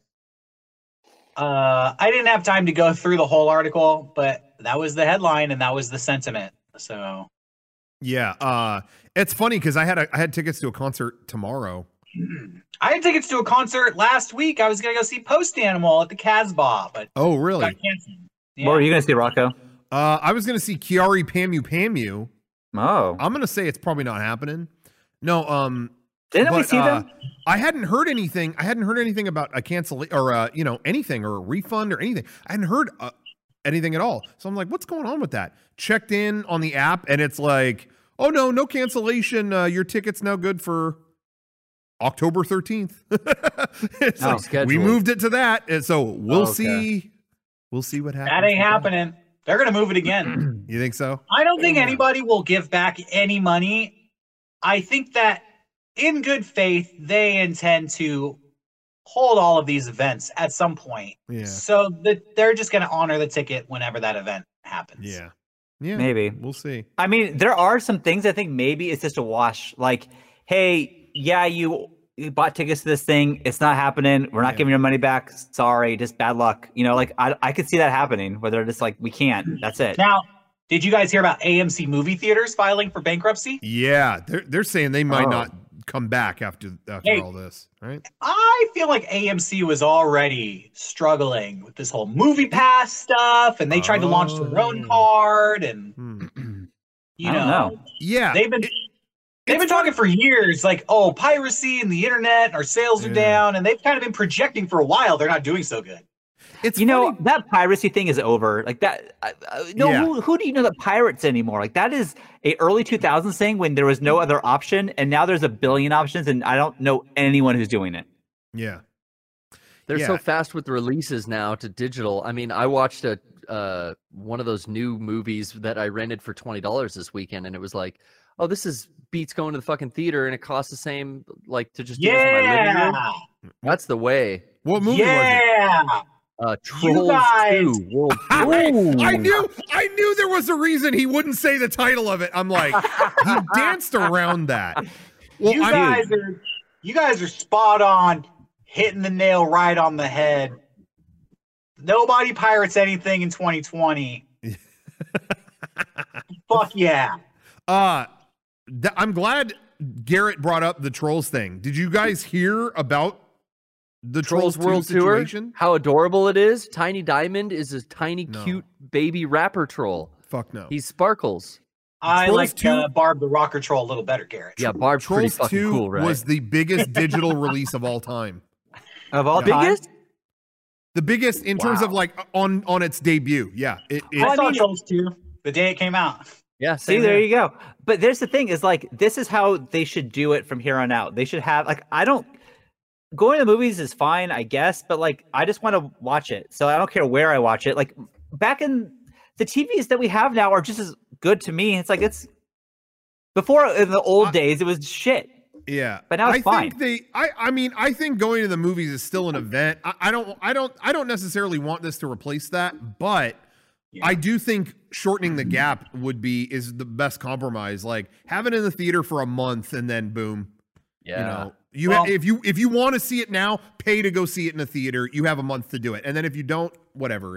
I didn't have time to go through the whole article, but that was the headline and that was the sentiment. So, it's funny because I had tickets to a concert tomorrow. I had tickets to a concert last week. I was gonna go see Post Animal at the Casbah, but really? Yeah. What were you gonna see, Rocco? I was gonna see Kiari Pamu Pamu. Oh, I'm gonna say it's probably not happening. No, didn't we see them? I hadn't heard anything. I hadn't heard anything about a cancel or anything or a refund or anything. I hadn't heard anything at all. So I'm like, what's going on with that? Checked in on the app and it's like, oh no cancellation. Your ticket's now good for October 13th. We moved it to that, and so we'll see. We'll see what happens. That ain't happening. They're gonna move it again. You think so? I don't think anybody will give back any money. I think that in good faith, they intend to hold all of these events at some point. Yeah. So they're just going to honor the ticket whenever that event happens. Yeah. Maybe. We'll see. I mean, there are some things I think maybe it's just a wash. Like, hey, you bought tickets to this thing. It's not happening. We're not giving your money back. Sorry, just bad luck. I could see that happening where they're just like, we can't. That's it. Now, did you guys hear about AMC movie theaters filing for bankruptcy? Yeah, they're saying they might not come back after all this, right? I feel like AMC was already struggling with this whole Movie Pass stuff, and they tried to launch their own card, and I don't know. Yeah, they've been talking for years, like, piracy and the internet, our sales are down, and they've kind of been projecting for a while they're not doing so good. It's that piracy thing is over. Like that. Who do you know that pirates anymore? Like that is a early 2000s thing when there was no other option, and now there's a billion options, and I don't know anyone who's doing it. Yeah, they're so fast with releases now to digital. I mean, I watched one of those new movies that I rented for $20 this weekend, and it was like, oh, this beats going to the fucking theater, and it costs the same like to just do this in my living room. That's the way. What movie was it? Trolls 2 World Tour. I knew there was a reason he wouldn't say the title of it. I'm like, he danced around that. Well, you guys are spot on, hitting the nail right on the head. Nobody pirates anything in 2020. Fuck yeah. I'm glad Garrett brought up the Trolls thing. Did you guys hear about the Trolls World Tour? How adorable it is. Tiny Diamond is a tiny, cute baby rapper troll. Fuck no. He sparkles. I like Barb the Rocker Troll a little better, Garrett. Yeah, Barb's pretty fucking cool, right? Was the biggest digital release of all time. Of all time? The biggest in terms of like on its debut. Yeah. I saw Trolls 2 the day it came out. Yeah. See, there you go. But there's the thing is like, this is how they should do it from here on out. They should have going to the movies is fine, I guess, but like, I just want to watch it. So I don't care where I watch it. Like back in the TVs that we have now are just as good to me. It's like, before in the old days, it was shit. Yeah, but now it's fine. I think going to the movies is still an event. I don't necessarily want this to replace that, but I do think shortening the gap is the best compromise. Like have it in the theater for a month and then boom. Yeah. If you want to see it now, pay to go see it in a theater. You have a month to do it, and then if you don't, whatever.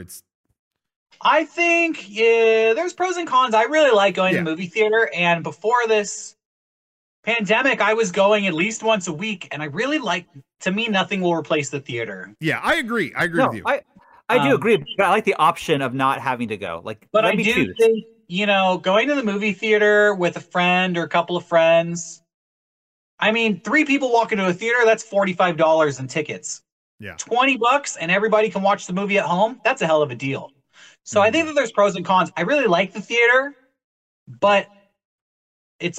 I think there's pros and cons. I really like going to the movie theater, and before this pandemic, I was going at least once a week, and I really like. To me, nothing will replace the theater. Yeah, I agree. I agree with you. I do agree, but I like the option of not having to go. But I do think going to the movie theater with a friend or a couple of friends. I mean, 3 people walk into a theater, that's $45 in tickets. Yeah. $20 and everybody can watch the movie at home. That's a hell of a deal. So I think that there's pros and cons. I really like the theater, but it's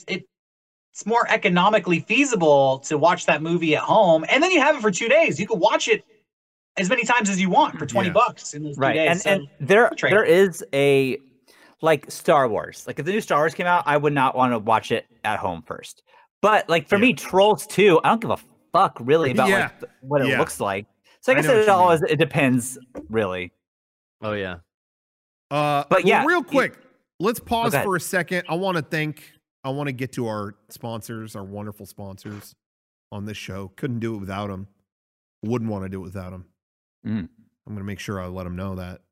more economically feasible to watch that movie at home. And then you have it for 2 days. You can watch it as many times as you want for $20 in those 2 days. And there is a like Star Wars. Like if the new Star Wars came out, I would not want to watch it at home first. But like for me, Trolls 2, I don't give a fuck really about what it looks like. So I guess it depends really. Oh yeah. But real quick, let's pause for a second. I want to get to our sponsors, our wonderful sponsors on this show. Couldn't do it without them. Wouldn't want to do it without them. I'm going to make sure I let them know that.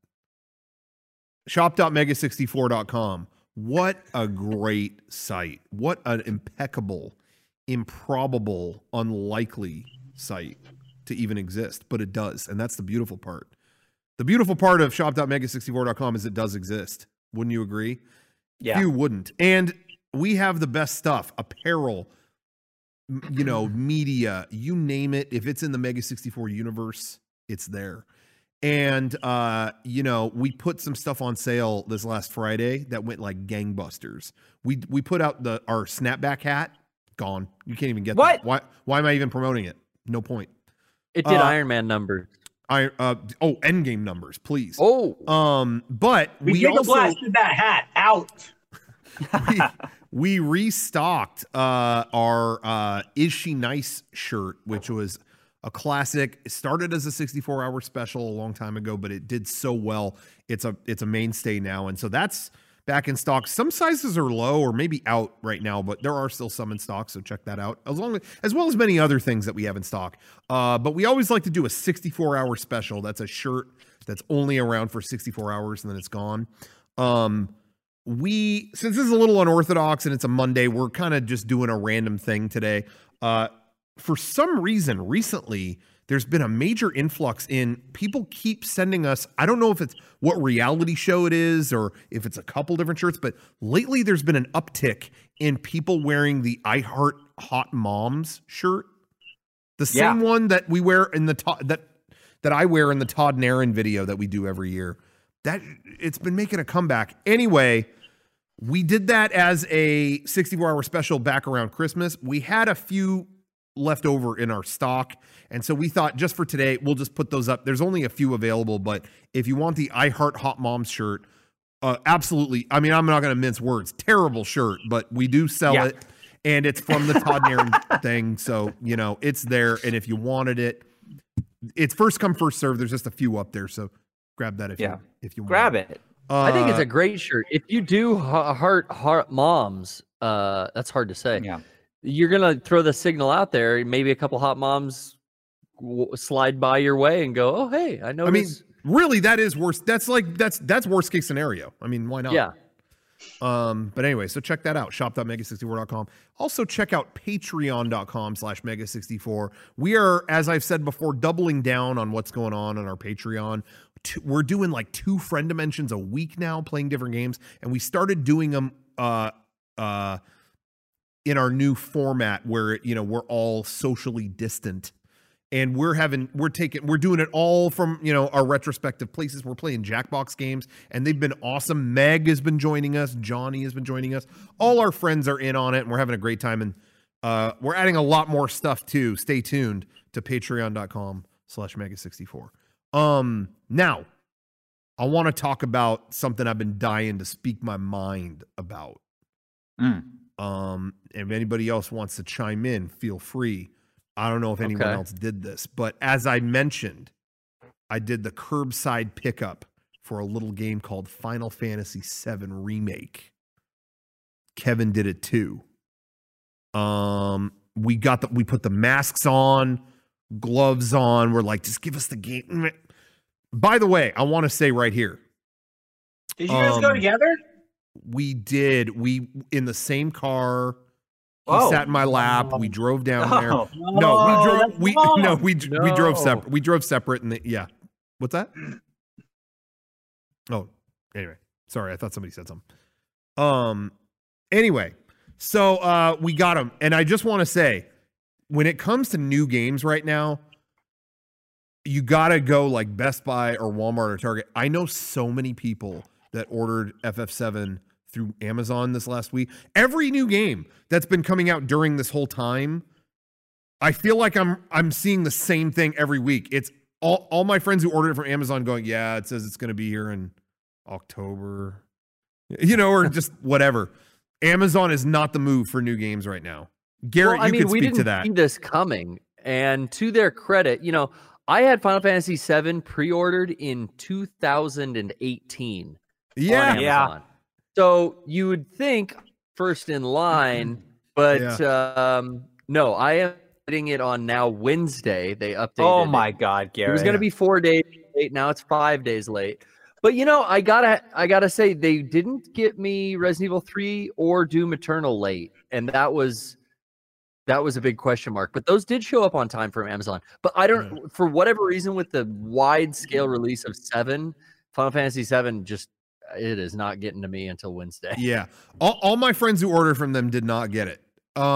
Shop.mega64.com. What a great site. What an impeccable, improbable, unlikely site to even exist. But it does. And that's the beautiful part. The beautiful part of shop.mega64.com is it does exist. Wouldn't you agree? Yeah. You wouldn't. And we have the best stuff. Apparel, media, you name it. If it's in the Mega 64 universe, it's there. And, we put some stuff on sale this last Friday that went like gangbusters. We put out our snapback hat. Gone. You can't even get that. Why am I even promoting it? No point. It did Iron Man numbers. Endgame numbers, please. But we also blasted that hat out. we restocked our Is She Nice shirt, which was a classic. It started as a 64-hour special a long time ago, but it did so well. It's a mainstay now, and so that's back in stock. Some sizes are low or maybe out right now, but there are still some in stock, so check that out. As well as many other things that we have in stock. But we always like to do a 64-hour special. That's a shirt that's only around for 64 hours and then it's gone. Since this is a little unorthodox and it's a Monday, we're kind of just doing a random thing today. For some reason, recently, there's been a major influx in people keep sending us. I don't know if it's what reality show it is or if it's a couple different shirts, but lately there's been an uptick in people wearing the I Heart Hot Moms shirt. The same one that we wear in the top, that I wear in the Todd and Aaron video that we do every year. That it's been making a comeback. Anyway, we did that as a 64-hour special back around Christmas. We had a few left over in our stock, and so we thought just for today, we'll just put those up. There's only a few available, but if you want the I Heart Hot Moms shirt, absolutely. I mean, I'm not going to mince words. Terrible shirt, but we do sell it, and it's from the Todd and Aaron thing, so, you know, it's there, and if you wanted it, it's first come, first serve. There's just a few up there, so grab that if you grab it. I think it's a great shirt. If you do heart moms, that's hard to say. Yeah. You're going to throw the signal out there. Maybe a couple hot moms slide by your way and go, oh, hey, I know. I mean, really, that is worse. That's worst case scenario. I mean, why not? Yeah. But anyway, so check that out. Shop.mega64.com. Also check out patreon.com/mega64. We are, as I've said before, doubling down on what's going on our Patreon. We're doing like 2 friend dimensions a week now, playing different games, and we started doing them in our new format where, you know, we're all socially distant, and we're doing it all from, you know, our retrospective places. We're playing Jackbox games, and they've been awesome. Meg has been joining us. Johnny has been joining us. All our friends are in on it, and we're having a great time. And we're adding a lot more stuff too. Stay tuned to patreon.com/mega64. Now I want to talk about something I've been dying to speak my mind about. If anybody else wants to chime in, feel free. I don't know if anyone else did this, but as I mentioned, I did the curbside pickup for a little game called Final Fantasy VII Remake. Kevin did it too. We put the masks on, gloves on. We're like, just give us the game. By the way, I want to say right here. Did you guys go together? We did. We in the same car. He sat in my lap. We drove down there. We drove separate. We drove separate. And what's that? Oh, anyway. Sorry, I thought somebody said something. Anyway, so we got him, and I just want to say, when it comes to new games right now, you gotta go like Best Buy or Walmart or Target. I know so many people that ordered FF7 through Amazon this last week. Every new game that's been coming out during this whole time, I feel like I'm seeing the same thing every week. It's all my friends who ordered it from Amazon going, yeah, it says it's going to be here in October, you know, or just whatever. Amazon is not the move for new games right now. Garrett, you can speak to that. We didn't see this coming, and to their credit, you know, I had Final Fantasy VII pre-ordered in 2018. Yeah. So you would think first in line, but no, I am getting it on now Wednesday. They updated. Oh my God, Gary! It was going to be 4 days late. Now it's 5 days late. But you know, I gotta say they didn't get me Resident Evil 3 or Doom Eternal late, and that was a big question mark. But those did show up on time from Amazon. But I don't, for whatever reason, with the wide scale release of 7, Final Fantasy 7 just. It is not getting to me until Wednesday. Yeah. All my friends who ordered from them did not get it.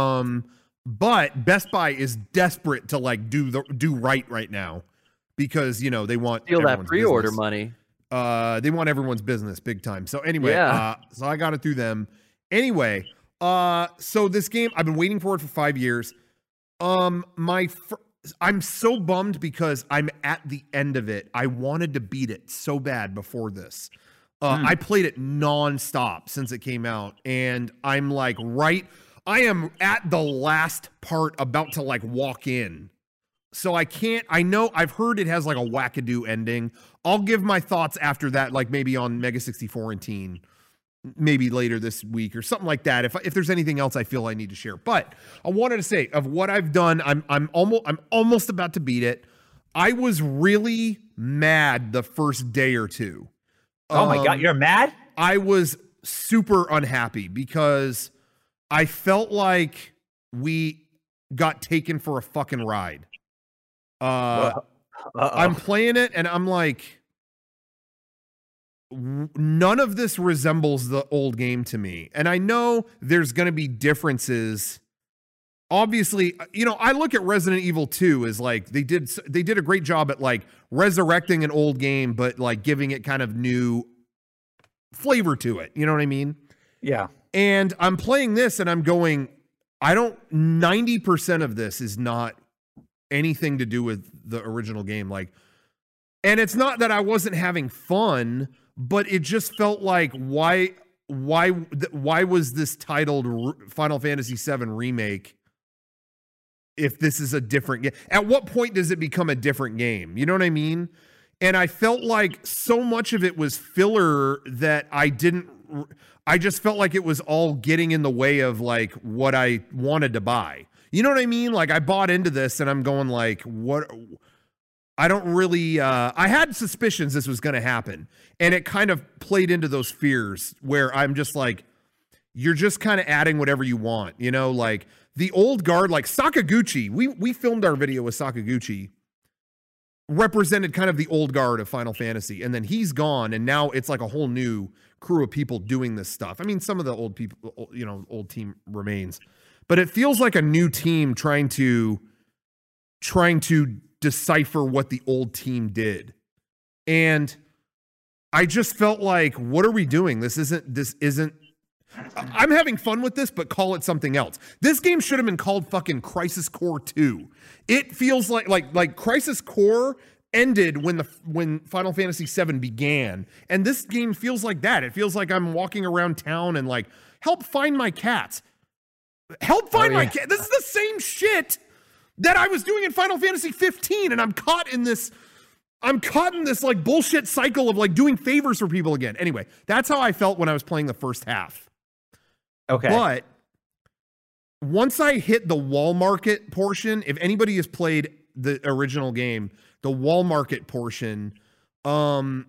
But Best Buy is desperate to like do right now because, you know, they want steal that pre-order money. They want everyone's business big time. So anyway, so I got it through them. Anyway, so this game, I've been waiting for it for 5 years. I'm so bummed because I'm at the end of it. I wanted to beat it so bad before this. I played it nonstop since it came out, and I'm like, I am at the last part about to like walk in. So I know I've heard it has like a wackadoo ending. I'll give my thoughts after that, like maybe on Mega 64 and Teen, maybe later this week or something like that. If there's anything else I feel I need to share. But I wanted to say of what I've done, I'm almost about to beat it. I was really mad the first day or two. Oh my God, you're mad? I was super unhappy because I felt like we got taken for a fucking ride. I'm playing it and I'm like, none of this resembles the old game to me. And I know there's going to be differences obviously, you know, I look at Resident Evil 2 as like they did a great job at like resurrecting an old game, but like giving it kind of new flavor to it. You know what I mean? Yeah. And I'm playing this and I'm going, 90% of this is not anything to do with the original game. Like, and it's not that I wasn't having fun, but it just felt like, why was this titled Final Fantasy VII Remake if this is a different game? At what point does it become a different game? You know what I mean? And I felt like so much of it was filler that I just felt like it was all getting in the way of like what I wanted to buy. You know what I mean? Like I bought into this and I'm going like, what? I don't really, I had suspicions this was going to happen. And it kind of played into those fears where I'm just like, you're just kind of adding whatever you want, you know, like the old guard, like Sakaguchi, we filmed our video with Sakaguchi, represented kind of the old guard of Final Fantasy. And then he's gone. And now it's like a whole new crew of people doing this stuff. I mean, some of the old people, you know, old team remains, but it feels like a new team trying to decipher what the old team did. And I just felt like, what are we doing? This isn't, I'm having fun with this, but call it something else. This game should have been called fucking Crisis Core 2. It feels like Crisis Core ended when Final Fantasy VII began. And this game feels like that. It feels like I'm walking around town and like, help find my cats. Help find my cat. This is the same shit that I was doing in Final Fantasy 15, and I'm caught in this like bullshit cycle of like doing favors for people again. Anyway, that's how I felt when I was playing the first half. Okay. But once I hit the wall market portion, if anybody has played the original game, the wall market portion, that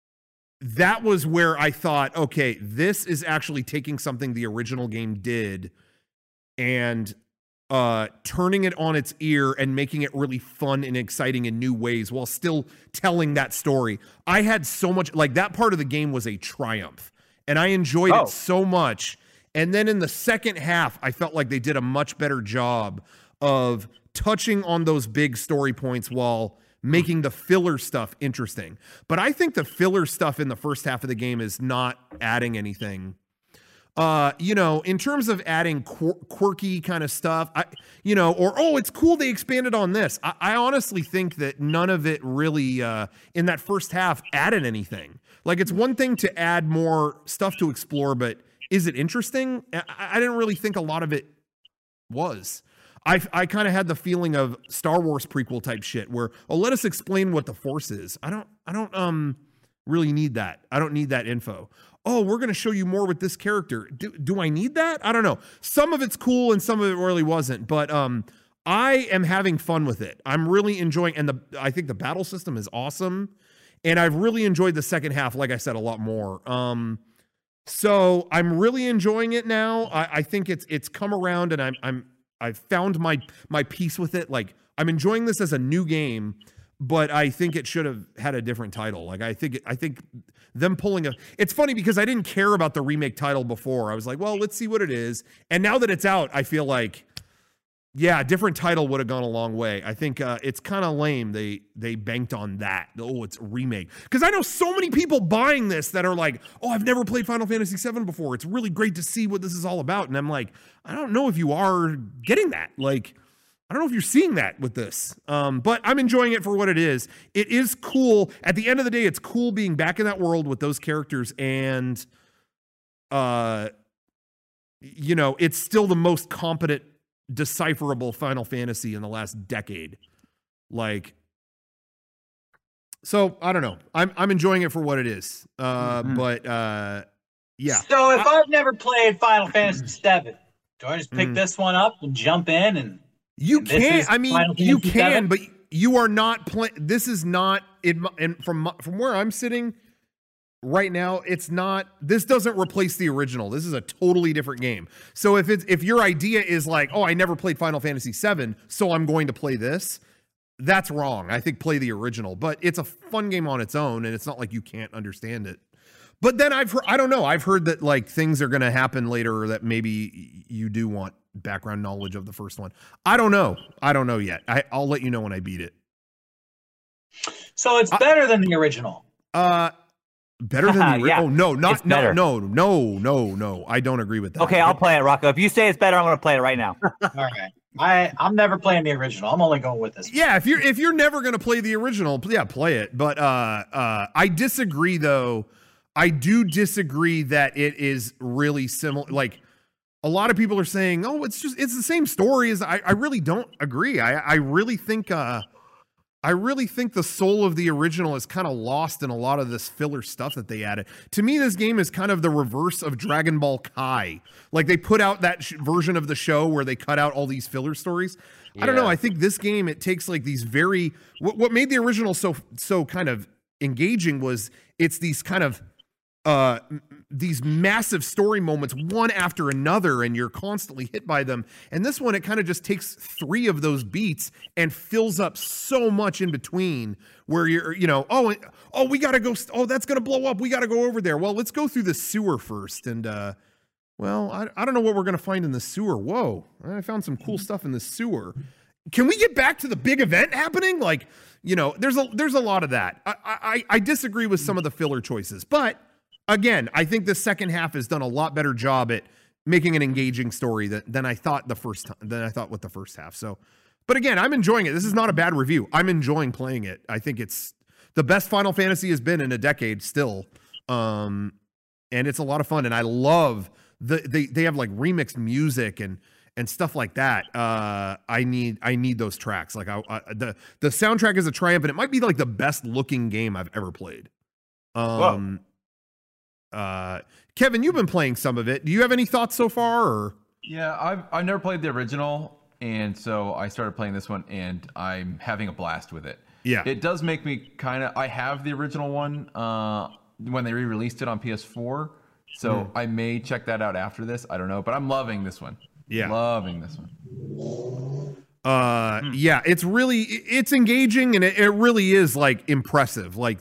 was where I thought, okay, this is actually taking something the original game did and turning it on its ear and making it really fun and exciting in new ways while still telling that story. I had so much, like that part of the game was a triumph and I enjoyed it so much. And then in the second half, I felt like they did a much better job of touching on those big story points while making the filler stuff interesting. But I think the filler stuff in the first half of the game is not adding anything. You know, in terms of adding quirky kind of stuff, it's cool they expanded on this. I honestly think that none of it really, in that first half, added anything. Like, it's one thing to add more stuff to explore, but is it interesting? I didn't really think a lot of it was. I kind of had the feeling of Star Wars prequel type shit where, let us explain what the Force is. I don't really need that. I don't need that info. We're going to show you more with this character. Do I need that? I don't know. Some of it's cool and some of it really wasn't, but I am having fun with it. I'm really enjoying, and I think the battle system is awesome, and I've really enjoyed the second half, like I said, a lot more. So I'm really enjoying it now. I think it's come around, and I've found my peace with it. Like, I'm enjoying this as a new game, but I think it should have had a different title. Like, I think them pulling it's funny because I didn't care about the remake title before. I was like, well, let's see what it is. And now that it's out, I feel like, yeah, a different title would have gone a long way. I think it's kind of lame. They banked on that. It's a remake. Because I know so many people buying this that are like, I've never played Final Fantasy VII before. It's really great to see what this is all about. And I'm like, I don't know if you are getting that. Like, I don't know if you're seeing that with this, but I'm enjoying it for what it is. It is cool. At the end of the day, it's cool being back in that world with those characters, and it's still the most competent, decipherable Final Fantasy in the last decade. Like, so I don't know. I'm enjoying it for what it is. But yeah. So if I've never played Final Fantasy VII, do I just pick this one up and jump in and? You can. I mean, you can, but you are not playing. This is not. And from where I'm sitting right now, it's not. This doesn't replace the original. This is a totally different game. So if your idea is like, I never played Final Fantasy VII, so I'm going to play this, that's wrong. I think play the original. But it's a fun game on its own, and it's not like you can't understand it. But then I don't know. I've heard that like things are going to happen later that maybe you do want background knowledge of the first one. I don't know yet. I'll let you know when I beat it. So it's better than the original. Better than the original? Yeah. Oh no, It's better. no. I don't agree with that. Okay, I'll play it, Rocco. If you say it's better, I'm going to play it right now. All right. I'm never playing the original. I'm only going with this. Yeah, if you're never going to play the original, yeah, play it. But I disagree though. I do disagree that it is really similar. Like a lot of people are saying, "Oh, it's the same story." As I really don't agree. I really think the soul of the original is kind of lost in a lot of this filler stuff that they added. To me, this game is kind of the reverse of Dragon Ball Kai. Like they put out that version of the show where they cut out all these filler stories. Yeah. I don't know. I think this game, it takes like these what made the original so kind of engaging was it's these kind of these massive story moments one after another, and you're constantly hit by them. And this one, it kind of just takes 3 of those beats and fills up so much in between where you're, we got to go. Oh, that's going to blow up. We got to go over there. Well, let's go through the sewer first. And, I don't know what we're going to find in the sewer. Whoa, I found some cool stuff in the sewer. Can we get back to the big event happening? Like, there's a lot of that. I disagree with some of the filler choices, but again, I think the second half has done a lot better job at making an engaging story than I thought with the first half. So, but again, I'm enjoying it. This is not a bad review. I'm enjoying playing it. I think it's the best Final Fantasy has been in a decade still. And it's a lot of fun. And I love they have like remixed music and stuff like that. I need those tracks. Like the soundtrack is a triumph, and it might be like the best looking game I've ever played. Kevin, you've been playing some of it. Do you have any thoughts so far? Or? Yeah, I've never played the original, and so I started playing this one, and I'm having a blast with it. Yeah, it does make me I have the original one when they re-released it on PS4, so I may check that out after this. I don't know, but I'm loving this one. Yeah, loving this one. Yeah, it's engaging, and it really is like impressive. Like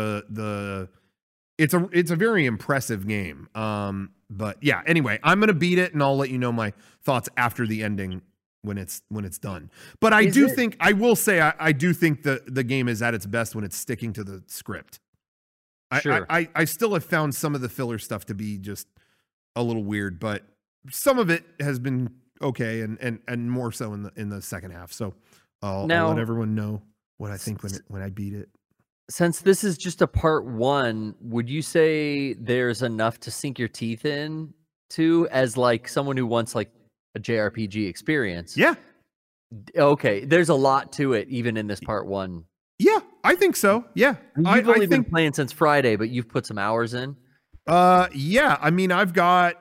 It's a very impressive game. But yeah, anyway, I'm gonna beat it, and I'll let you know my thoughts after the ending when it's done. But I do think the game is at its best when it's sticking to the script. Sure. I still have found some of the filler stuff to be just a little weird, but some of it has been okay, and more so in the second half. So I'll let everyone know what I think when I beat it. Since this is just a part 1, would you say there's enough to sink your teeth in to as like someone who wants like a JRPG experience? Yeah. Okay. There's a lot to it, even in this part 1. Yeah, I think so. Yeah. You've only been playing since Friday, but you've put some hours in. Yeah. I mean, I've got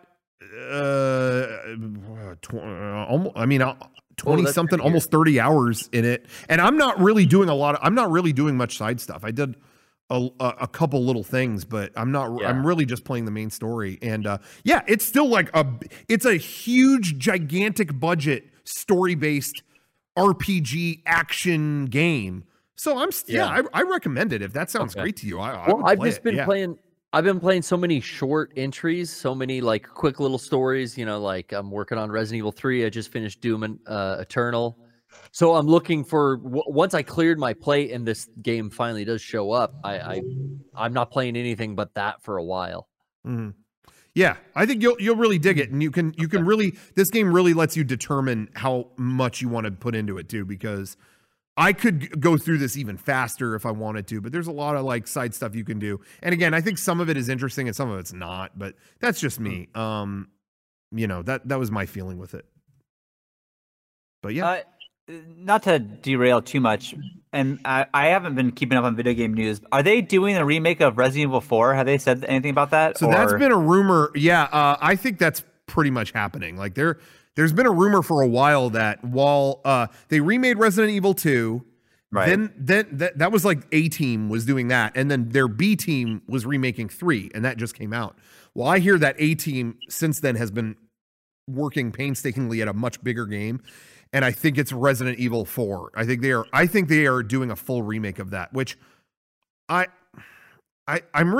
20 something, almost 30 hours in it. And I'm not really doing much side stuff. I did a couple little things, but I'm really just playing the main story. And it's still like it's a huge, gigantic budget, story-based RPG action game. So I recommend it if that sounds great to you. I've been playing so many short entries, so many like quick little stories, like I'm working on Resident Evil 3. I just finished Doom Eternal. So I'm looking for, once I cleared my plate and this game finally does show up, I'm not playing anything but that for a while. Mm-hmm. Yeah, I think you'll really dig it, and you can really, this game really lets you determine how much you want to put into it too, because I could go through this even faster if I wanted to, but there's a lot of like side stuff you can do. And again, I think some of it is interesting and some of it's not, but that's just me. That was my feeling with it. But yeah. Not to derail too much, and I haven't been keeping up on video game news. Are they doing a remake of Resident Evil 4? Have they said anything about that? So that's been a rumor. Yeah, I think that's pretty much happening. Like there's been a rumor for a while that while they remade Resident Evil 2, right, then that was like A-Team was doing that, and then their B team was remaking 3, and that just came out. Well, I hear that A-Team since then has been working painstakingly at a much bigger game, and I think it's Resident Evil 4. I think they are doing a full remake of that, which I'm really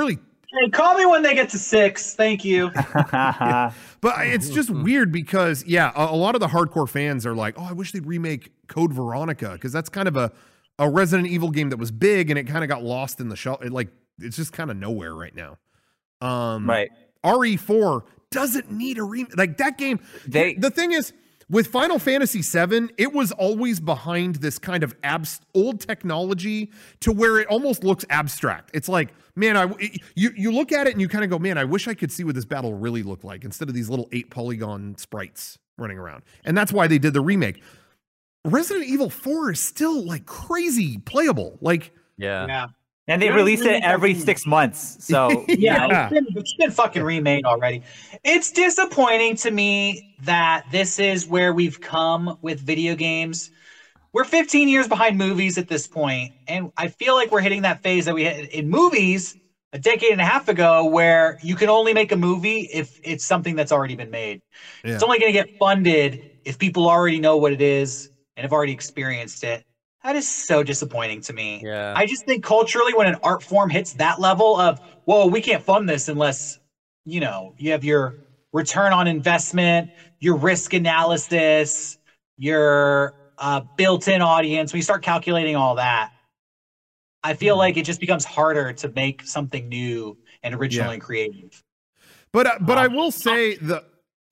Hey, call me when they get to 6. Thank you. Yeah. But it's just weird because, yeah, a lot of the hardcore fans are like, oh, I wish they'd remake Code Veronica, because that's kind of a Resident Evil game that was big and it kind of got lost in the shelf. It's just kind of nowhere right now. Right. RE4 doesn't need a remake. Like that game. The thing is, with Final Fantasy VII, it was always behind this kind of old technology to where it almost looks abstract. It's like, man, you look at it and you kind of go, man, I wish I could see what this battle really looked like instead of these little 8-polygon sprites running around. And that's why they did the remake. Resident Evil 4 is still like crazy playable. Like, yeah. And they release it every 6 months. So it's been fucking remade already. It's disappointing to me that this is where we've come with video games. We're 15 years behind movies at this point, and I feel like we're hitting that phase that we had in movies a decade and a half ago, where you can only make a movie if it's something that's already been made. Yeah. It's only going to get funded if people already know what it is and have already experienced it. That is so disappointing to me. Yeah. I just think culturally, when an art form hits that level of, whoa, we can't fund this unless, you have your return on investment, your risk analysis, your built-in audience. When you start calculating all that, I feel like it just becomes harder to make something new and original and creative. But I will say though,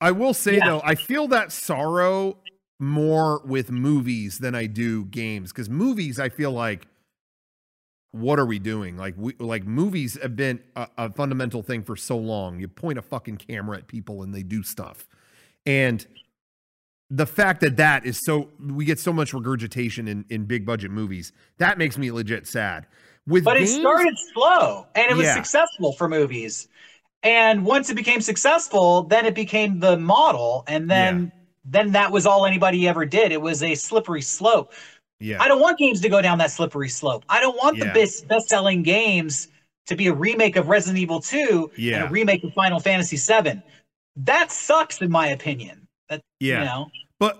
I feel that sorrow more with movies than I do games, because movies, I feel like, what are we doing? Like movies have been a fundamental thing for so long. You point a fucking camera at people and they do stuff, and the fact that is we get so much regurgitation in big budget movies, that makes me legit sad. But it started slow and it was successful for movies, and once it became successful, then it became the model, and then that was all anybody ever did. It was a slippery slope. Yeah. I don't want games to go down that slippery slope. I don't want the best-selling games to be a remake of Resident Evil 2 and a remake of Final Fantasy VII. That sucks, in my opinion. But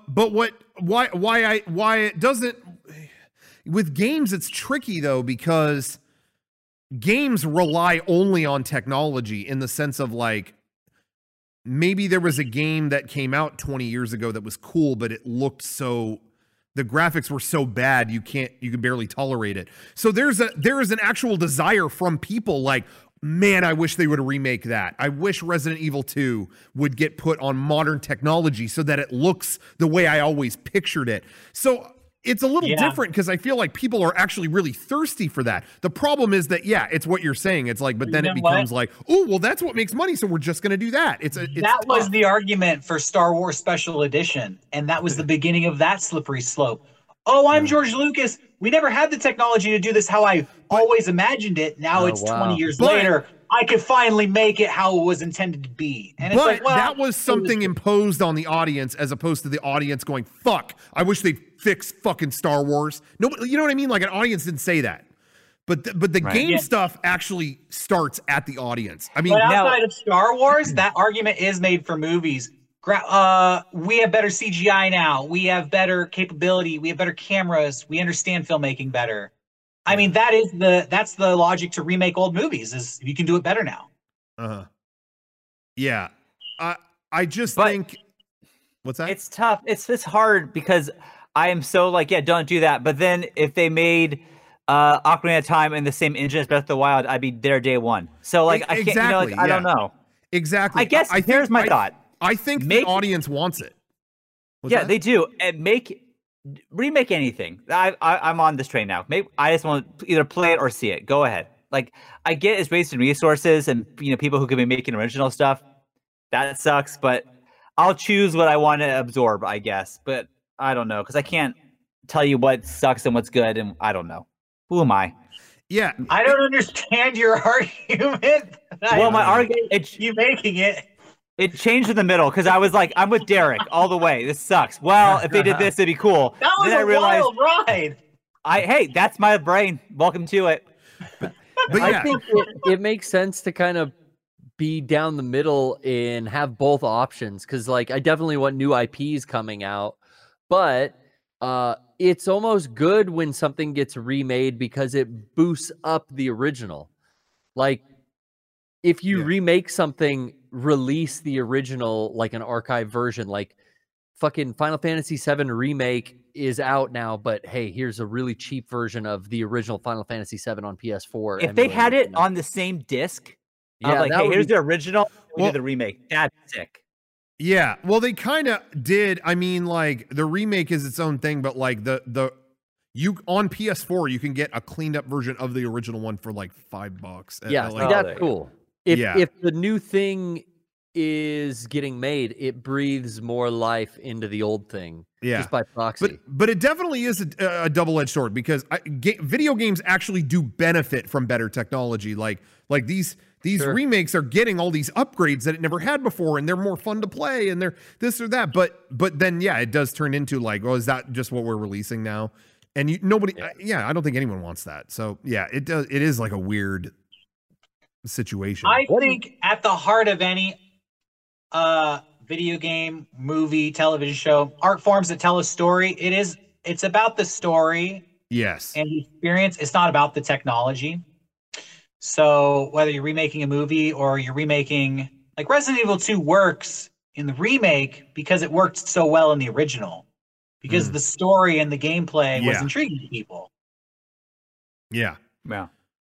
why it doesn't, with games it's tricky though, because games rely only on technology, in the sense of like, maybe there was a game that came out 20 years ago that was cool, but it looked the graphics were so bad you could barely tolerate it. So there is an actual desire from people like, man, I wish they would remake that. I wish Resident Evil 2 would get put on modern technology so that it looks the way I always pictured it. So it's a little different, because I feel like people are actually really thirsty for that. The problem is that, it's what you're saying. It's like, but then it becomes like, oh, well, that's what makes money, so we're just going to do that. That was the argument for Star Wars Special Edition, and that was the beginning of that slippery slope. Oh, I'm George Lucas. We never had the technology to do this how I always imagined it. Now it's 20 years later. I could finally make it how it was intended to be. And it's like, well, that was something imposed on the audience, as opposed to the audience going, fuck, I wish they'd fix fucking Star Wars. No, you know what I mean? Like, an audience didn't say that. But the game stuff actually starts at the audience. I mean, but outside of Star Wars, that argument is made for movies. We have better CGI now. We have better capability. We have better cameras. We understand filmmaking better. I mean, that's the logic to remake old movies, is you can do it better now. Yeah. I just think, what's that? It's tough. It's hard, because I am so like, don't do that. But then if they made Ocarina of Time in the same engine as Breath of the Wild, I'd be there day one. So like, I can't, I don't know. Exactly. I guess here's my thought. I think the audience wants it. They do. And remake anything. I'm on this train now. I just want to either play it or see it. Go ahead. Like, I get it's wasted resources, and people who could be making original stuff. That sucks, but I'll choose what I want to absorb, I guess. But I don't know, because I can't tell you what sucks and what's good, and I don't know. Who am I? Yeah, I don't understand your argument. Well, my argument, you making it. It changed in the middle, because I was like, I'm with Derek all the way. This sucks. Well, if they did this, it'd be cool. That was a wild ride. Hey, that's my brain. Welcome to it. But I think it makes sense to kind of be down the middle and have both options, because like, I definitely want new IPs coming out, but it's almost good when something gets remade, because it boosts up the original. Like, if you remake something, release the original like an archive version. Like fucking Final Fantasy VII Remake is out now, but hey, here's a really cheap version of the original Final Fantasy VII on PS4. If they had it on the same disc, like, hey, here's the original, we did the remake. That's sick. Yeah, well, they kind of did. I mean, like, the remake is its own thing, but like you on PS4 you can get a cleaned up version of the original one for like $5. Yeah, like, that's cool. If the new thing is getting made, it breathes more life into the old thing. Just by proxy. But it definitely is a double-edged sword, because video games actually do benefit from better technology. Like these remakes are getting all these upgrades that it never had before, and they're more fun to play, and they're this or that. But then it does turn into like, oh, is that just what we're releasing now? And I don't think anyone wants that. So it does. It is like a weird situation. I think at the heart of any video game, movie, television show, art forms that tell a story, it's about the story. Yes. And the experience. It's not about the technology. So whether you're remaking a movie or you're remaking, like Resident Evil 2 works in the remake because it worked so well in the original, because the story and the gameplay was intriguing to people. Yeah. Yeah.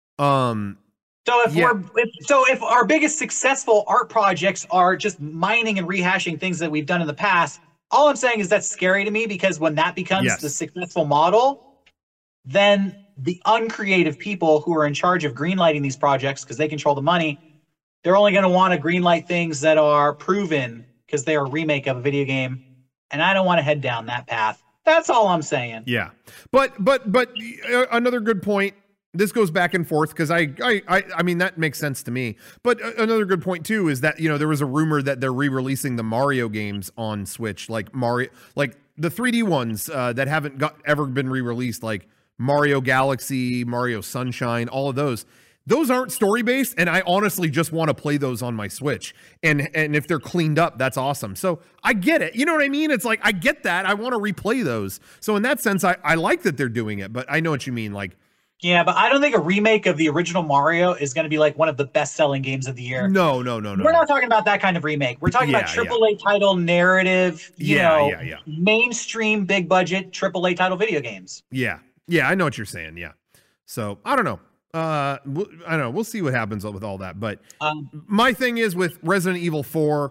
So if our biggest successful art projects are just mining and rehashing things that we've done in the past, all I'm saying is that's scary to me, because when that becomes the successful model, then the uncreative people who are in charge of greenlighting these projects, because they control the money, they're only going to want to greenlight things that are proven because they are a remake of a video game, and I don't want to head down that path. That's all I'm saying. Yeah, but another good point. This goes back and forth, because I mean, that makes sense to me. But another good point too is that, there was a rumor that they're re-releasing the Mario games on Switch, like Mario, like the 3D ones that haven't ever been re-released, like Mario Galaxy, Mario Sunshine, all of those. Those aren't story-based, and I honestly just want to play those on my Switch. And if they're cleaned up, that's awesome. So I get it. You know what I mean? It's like, I get that. I want to replay those. So in that sense, I like that they're doing it, but I know what you mean. Like, yeah, but I don't think a remake of the original Mario is going to be like one of the best-selling games of the year. No. We're not talking about that kind of remake. We're talking about AAA title narrative, mainstream, big-budget AAA title video games. Yeah, I know what you're saying. Yeah. So I don't know. I don't know. We'll see what happens with all that. But my thing is with Resident Evil 4,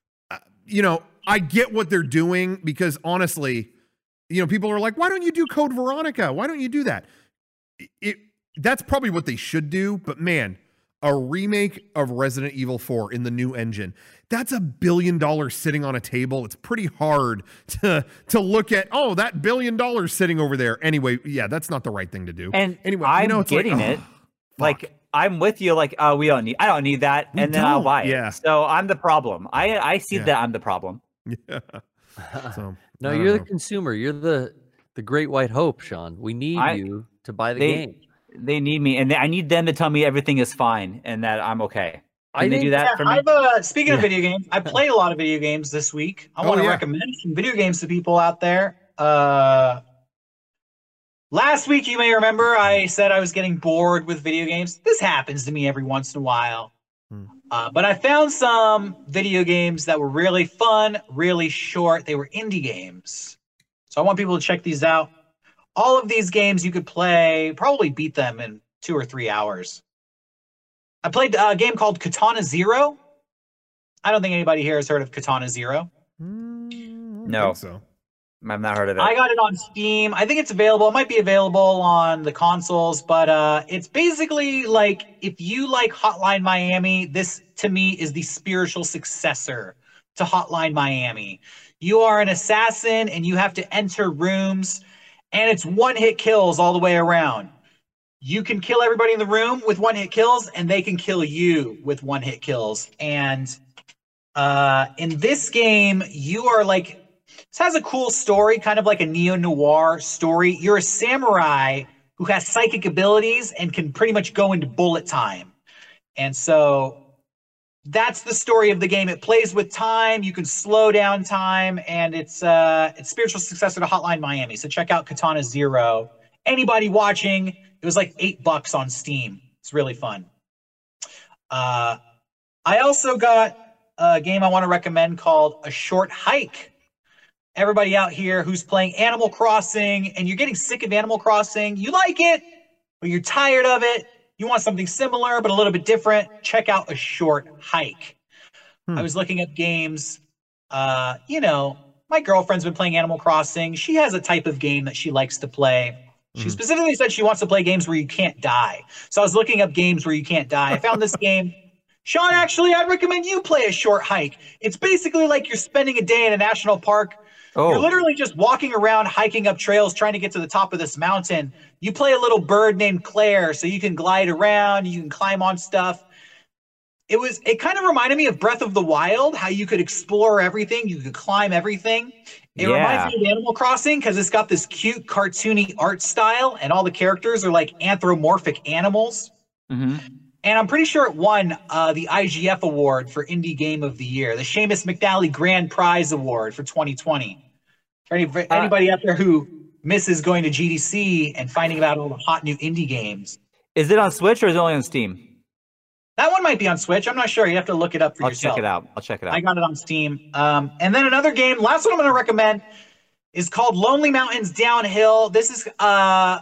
I get what they're doing, because honestly, people are like, why don't you do Code Veronica? Why don't you do that? That's probably what they should do, but man, a remake of Resident Evil 4 in the new engine, that's $1 billion sitting on a table. It's pretty hard to look at, oh, that $1 billion sitting over there. Anyway, that's not the right thing to do. And anyway, I'm getting it. Like, I'm with you. Like, I don't need that, and then I'll buy it. Yeah. So I'm the problem. I see that I'm the problem. Yeah. So no, you're the consumer. You're the great white hope, Sean. We need you to buy the game. They need me, and I need them to tell me everything is fine and that I'm okay. Can they do that for me? Speaking of video games, I played a lot of video games this week. I want to recommend some video games to people out there. Last week, you may remember, I said I was getting bored with video games. This happens to me every once in a while. But I found some video games that were really fun, really short. They were indie games. So I want people to check these out. All of these games you could play, probably beat them in 2 or 3 hours. I played a game called Katana Zero. I don't think anybody here has heard of Katana Zero. No. I've not heard of it. I got it on Steam. I think it's available. It might be available on the consoles, but it's basically like, if you like Hotline Miami, this to me is the spiritual successor to Hotline Miami. You are an assassin and you have to enter rooms, and it's one-hit kills all the way around. You can kill everybody in the room with one-hit kills, and they can kill you with one-hit kills. And in this game, you are like, this has a cool story, kind of like a neo-noir story. You're a samurai who has psychic abilities and can pretty much go into bullet time. And so that's the story of the game. It plays with time. You can slow down time, and it's spiritual successor to Hotline Miami. So check out Katana Zero. Anybody watching, it was like $8 on Steam. It's really fun. I also got a game I want to recommend called A Short Hike. Everybody out here who's playing Animal Crossing and you're getting sick of Animal Crossing, you like it, but you're tired of it, you want something similar but a little bit different, check out A Short Hike. I was looking up games. My girlfriend's been playing Animal Crossing. She has a type of game that she likes to play. She specifically said she wants to play games where you can't die. So I was looking up games where you can't die. I found this game. Sean, actually, I'd recommend you play A Short Hike. It's basically like you're spending a day in a national park. You're literally just walking around, hiking up trails, trying to get to the top of this mountain. You play a little bird named Claire, so you can glide around, you can climb on stuff. It kind of reminded me of Breath of the Wild, how you could explore everything, you could climb everything. It reminds me of Animal Crossing because it's got this cute, cartoony art style, and all the characters are like anthropomorphic animals. And I'm pretty sure it won the IGF Award for Indie Game of the Year, the Seamus McNally Grand Prize Award for 2020. For anybody out there who misses going to GDC and finding out all the hot new indie games. Is it on Switch or is it only on Steam? That one might be on Switch. I'm not sure. You have to look it up for yourself. I'll check it out. I got it on Steam. And then another game, last one I'm going to recommend, is called Lonely Mountains Downhill. This is a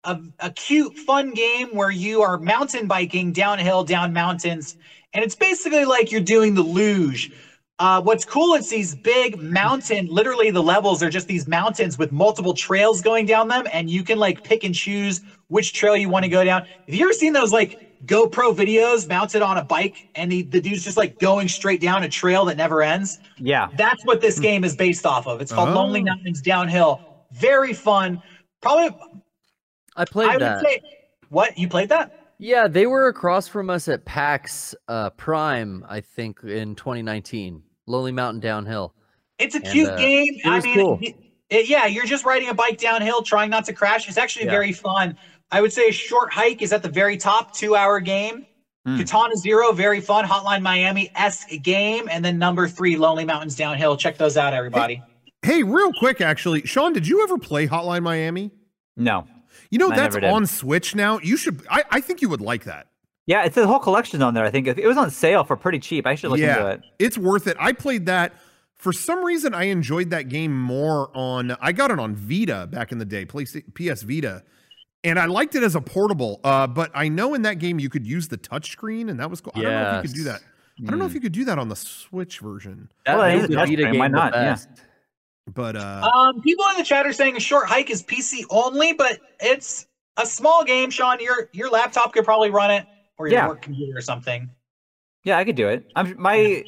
cute, fun game where you are mountain biking downhill, down mountains. And it's basically like you're doing the luge. What's cool is these big mountain, literally the levels are just these mountains with multiple trails going down them. And you can like pick and choose which trail you want to go down. Have you ever seen those like GoPro videos mounted on a bike and the dude's just like going straight down a trail that never ends? Yeah. That's what this game is based off of. It's called Lonely Mountains Downhill. Very fun. Probably. I played that. What? You played that? Yeah, they were across from us at PAX Prime, I think, in 2019. Lonely Mountain Downhill. It's a cute game. I mean, cool. You're just riding a bike downhill, trying not to crash. It's actually very fun. I would say A Short Hike is at the very top, 2-hour game. Katana Zero, very fun. Hotline Miami-esque game. And then number 3, Lonely Mountains Downhill. Check those out, everybody. Hey, real quick, actually. Sean, did you ever play Hotline Miami? No. You know, that's on Switch now. You should. I think you would like that. Yeah, it's a whole collection on there. I think it was on sale for pretty cheap. I should look into it. It's worth it. I played that. For some reason, I enjoyed that game more on. I got it on Vita back in the day, PS Vita, and I liked it as a portable. But I know in that game you could use the touchscreen, and that was cool. I don't know if you could do that. I don't know if you could do that on the Switch version. That made the Vita game the best. But people in the chat are saying A Short Hike is PC only, but it's a small game, Sean. Your laptop could probably run it, or your work computer or something. Yeah, I could do it. And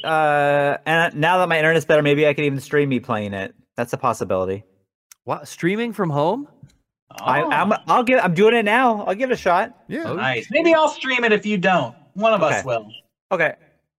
now that my internet's better, maybe I could even stream me playing it. That's a possibility. What, streaming from home? I'm doing it now. I'll give it a shot. Yeah, nice. Maybe I'll stream it if you don't. One of us will. Okay.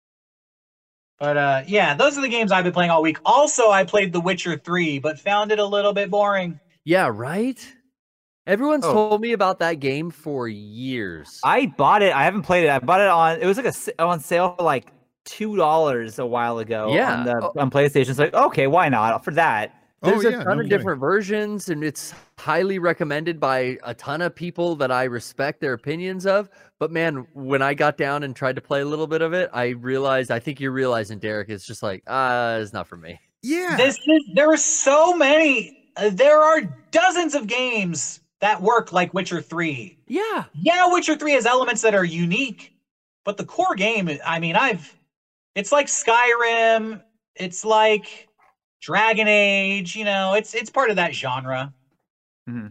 But those are the games I've been playing all week. Also, I played The Witcher 3, but found it a little bit boring. Yeah, right? Everyone's told me about that game for years. I bought it. I haven't played it. I bought it it was like on sale for like $2 a while ago on PlayStation. It's like, okay, why not? For that. There's a ton of different versions, and it's highly recommended by a ton of people that I respect their opinions of. But man, when I got down and tried to play a little bit of it, I realized, I think you're realizing, Derek, it's just like, it's not for me. Yeah. There are so many. There are dozens of games that work like Witcher 3. Yeah. Yeah, Witcher 3 has elements that are unique, but the core game, I mean, it's like Skyrim, it's like Dragon Age, it's part of that genre. Mm-hmm.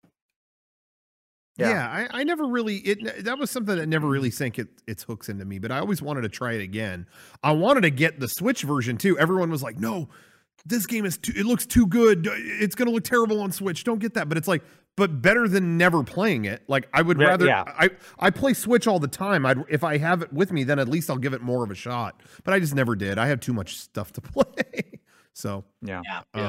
Yeah, I never really that was something that never really sank its hooks into me, but I always wanted to try it again. I wanted to get the Switch version too. Everyone was like, "No, this game it looks too good. It's going to look terrible on Switch. Don't get that." But it's like, but better than never playing it. Like I would rather I play Switch all the time. If I have it with me, then at least I'll give it more of a shot. But I just never did. I have too much stuff to play. So, yeah.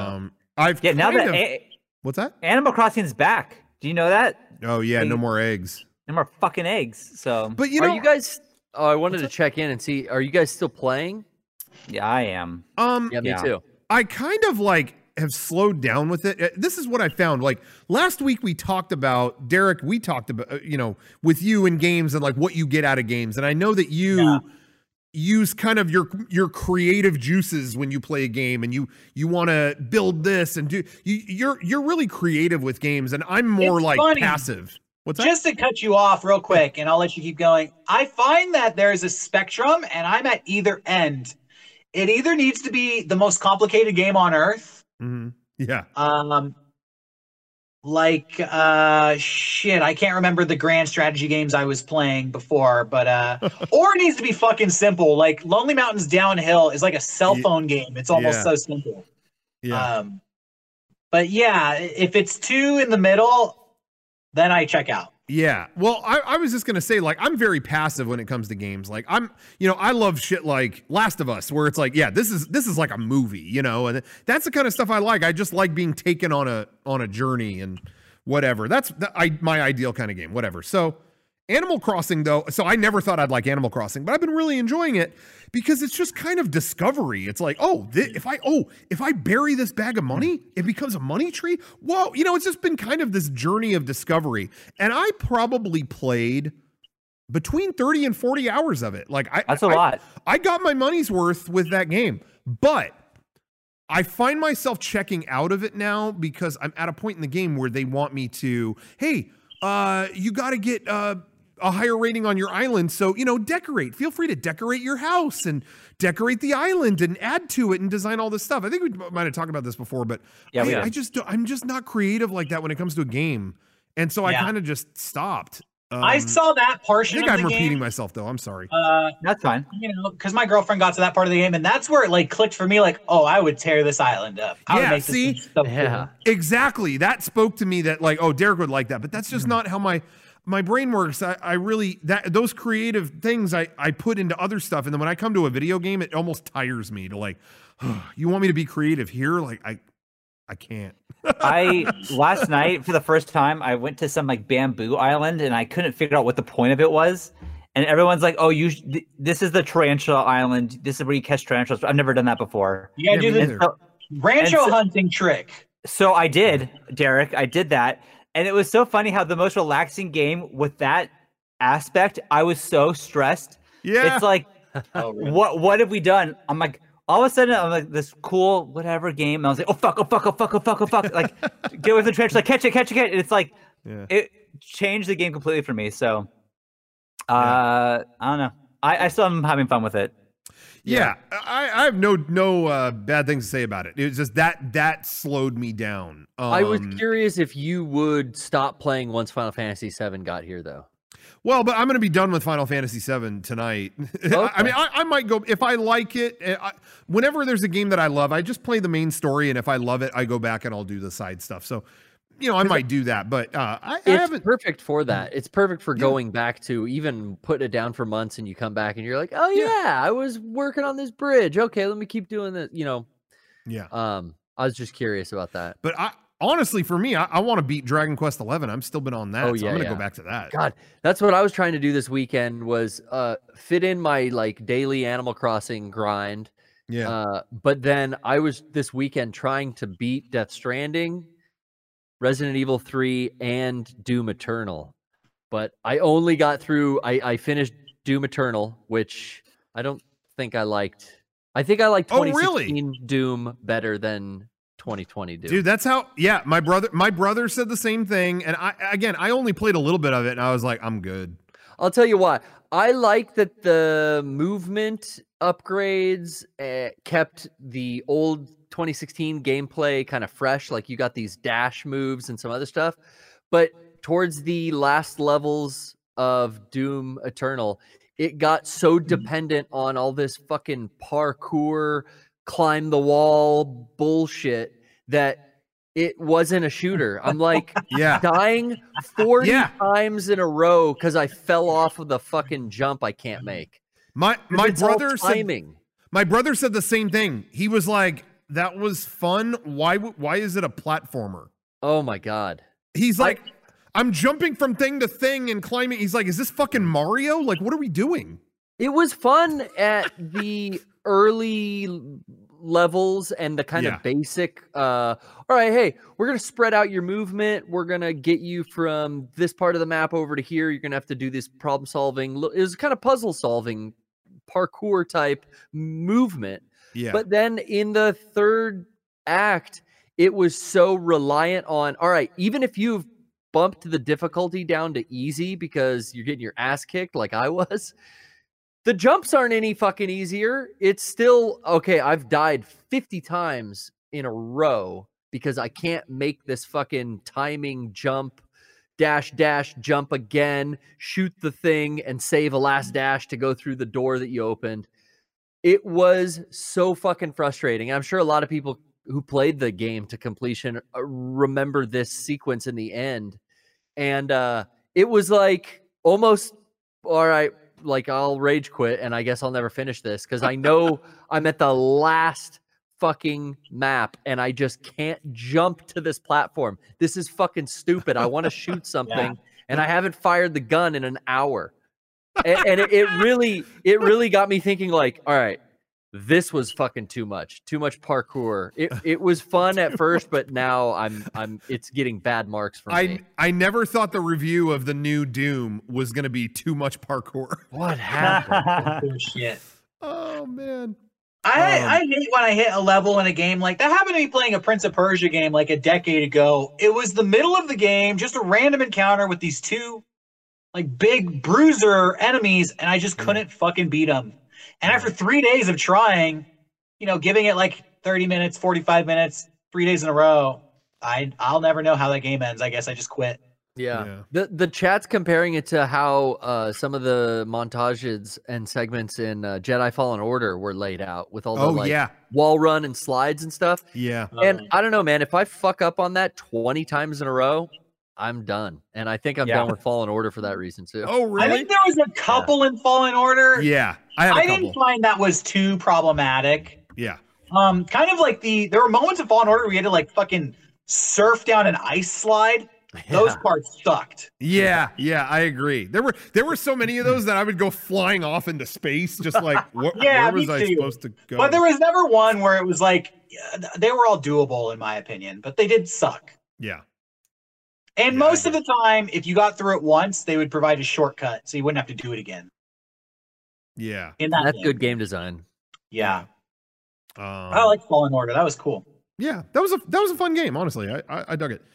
What's that? Animal Crossing's back. Do you know that? Oh yeah, no more eggs. No more fucking eggs. So, but are you guys? Oh, I wanted to check in and see. Are you guys still playing? Yeah, I am. Yeah, me too. I kind of have slowed down with it. This is what I found. Like last week we talked about, Derek, we talked about, with you in games and like what you get out of games. And I know that you use kind of your creative juices when you play a game, and you want to build this and do you're really creative with games, and I'm more like passive. What's that? Just to cut you off real quick, and I'll let you keep going. I find that there's a spectrum, and I'm at either end. It either needs to be the most complicated game on earth. Mm-hmm. Yeah. Shit, I can't remember the grand strategy games I was playing before, but or it needs to be fucking simple. Like Lonely Mountains Downhill is like a cell phone game. It's almost so simple. Yeah. But yeah, if it's two in the middle, then I check out. Yeah. Well, I was just going to say, like, I'm very passive when it comes to games. Like, I love shit like Last of Us, where it's like, yeah, this is like a movie, and that's the kind of stuff I like. I just like being taken on a journey and whatever. That's my ideal kind of game, whatever. So Animal Crossing, though, so I never thought I'd like Animal Crossing, but I've been really enjoying it because it's just kind of discovery. It's like, if I bury this bag of money, it becomes a money tree. Whoa, it's just been kind of this journey of discovery. And I probably played between 30 and 40 hours of it. Like that's a lot. I got my money's worth with that game, but I find myself checking out of it now because I'm at a point in the game where they want me to, hey, you got to get a higher rating on your island. So, decorate. Feel free to decorate your house and decorate the island and add to it and design all this stuff. I think we might have talked about this before, but yeah, I'm just not creative like that when it comes to a game. And so I kind of just stopped. I saw that portion. I think I'm repeating myself though. I'm sorry. That's fine. Because my girlfriend got to that part of the game, and that's where it like clicked for me. Like, oh, I would tear this island up. I would make this stuff cool. Exactly. That spoke to me. That like, oh, Derek would like that, but that's just not how my brain works. I really those creative things I put into other stuff, and then when I come to a video game, it almost tires me to like, you want me to be creative here? Like I can't. Last night for the first time I went to some like bamboo island and I couldn't figure out what the point of it was. And everyone's like, "Oh, this is the tarantula island. This is where you catch tarantulas." I've never done that before. You gotta do the rancho hunting trick. So I did, Derek. I did that, and it was so funny how the most relaxing game with that aspect. I was so stressed. Yeah, it's like, what have we done? I'm like. All of a sudden, I'm like, this cool whatever game. And I was like, oh, fuck. Like, get with the trench, like, catch it. And it's like, it changed the game completely for me. So, I don't know. I still am having fun with it. Yeah. I have no bad things to say about it. It was just that slowed me down. I was curious if you would stop playing once Final Fantasy VII got here, though. Well, but I'm going to be done with Final Fantasy VII tonight. Okay. I mean, I might go, if I like it, whenever there's a game that I love, I just play the main story, and if I love it, I go back and I'll do the side stuff. So, I might do that, but I haven't. It's perfect for that. It's perfect for going back to even put it down for months, and you come back and you're like, oh, yeah, I was working on this bridge. Okay, let me keep doing this, Yeah. I was just curious about that. But honestly, for me, I want to beat Dragon Quest 11. I'm still been on that, so I'm going to go back to that. God, that's what I was trying to do this weekend was fit in my like daily Animal Crossing grind. Yeah. But then I was this weekend trying to beat Death Stranding, Resident Evil 3, and Doom Eternal. But I only got through. I finished Doom Eternal, which I don't think I liked. I think I liked 2016 Doom better than 2020 Doom. Dude, that's how. Yeah, my brother said the same thing, and I only played a little bit of it, and I was like, I'm good. I'll tell you why. I like that the movement upgrades kept the old 2016 gameplay kind of fresh. Like you got these dash moves and some other stuff, but towards the last levels of Doom Eternal, it got so dependent on all this fucking parkour, climb the wall bullshit that it wasn't a shooter. I'm like dying 40 times in a row because I fell off of the fucking jump I can't make. My brother said the same thing. He was like, that was fun. Why is it a platformer? Oh my God. He's like, I'm jumping from thing to thing and climbing. He's like, is this fucking Mario? Like, what are we doing? It was fun at the early levels and the kind of basic, all right, hey, we're going to spread out your movement. We're going to get you from this part of the map over to here. You're going to have to do this problem solving. It was kind of puzzle solving parkour type movement. Yeah. But then in the third act, it was so reliant on, all right, even if you've bumped the difficulty down to easy because you're getting your ass kicked like I was, the jumps aren't any fucking easier. It's still, okay, I've died 50 times in a row because I can't make this fucking timing jump, dash, jump again, shoot the thing, and save a last dash to go through the door that you opened. It was so fucking frustrating. I'm sure a lot of people who played the game to completion remember this sequence in the end. And it was like almost, all right, like I'll rage quit and I guess I'll never finish this because I know I'm at the last fucking map and I just can't jump to this platform. This is fucking stupid. I want to shoot something and I haven't fired the gun in an hour. And it really got me thinking like, all right, this was fucking too much parkour. It was fun at first, but now it's getting bad marks for me. I never thought the review of the new Doom was going to be too much parkour. What happened? Oh, shit. Oh man. I hate when I hit a level in a game like that. Happened to me playing a Prince of Persia game like a decade ago. It was the middle of the game, just a random encounter with these two like big bruiser enemies, and I just couldn't fucking beat them. And after 3 days of trying, giving it like 30 minutes, 45 minutes, 3 days in a row, I'll never know how that game ends. I guess I just quit. Yeah. The chat's comparing it to how some of the montages and segments in Jedi Fallen Order were laid out with all the wall run and slides and stuff. Yeah. And I don't know, man, if I fuck up on that 20 times in a row, I'm done. And I think I'm done with Fallen Order for that reason too. Oh, really? I think there was a couple in Fallen Order. Yeah. I didn't find that was too problematic. Yeah. Kind of like there were moments in Fallen Order where you had to like fucking surf down an ice slide. Those parts sucked. Yeah, I agree. There were so many of those that I would go flying off into space, just like where was I supposed to go? But there was never one where it was like they were all doable in my opinion, but they did suck. Yeah. And most of the time, if you got through it once, they would provide a shortcut, so you wouldn't have to do it again. Yeah, that's good game design. Yeah, I like Fallen Order. That was cool. Yeah, that was a fun game. Honestly, I dug it.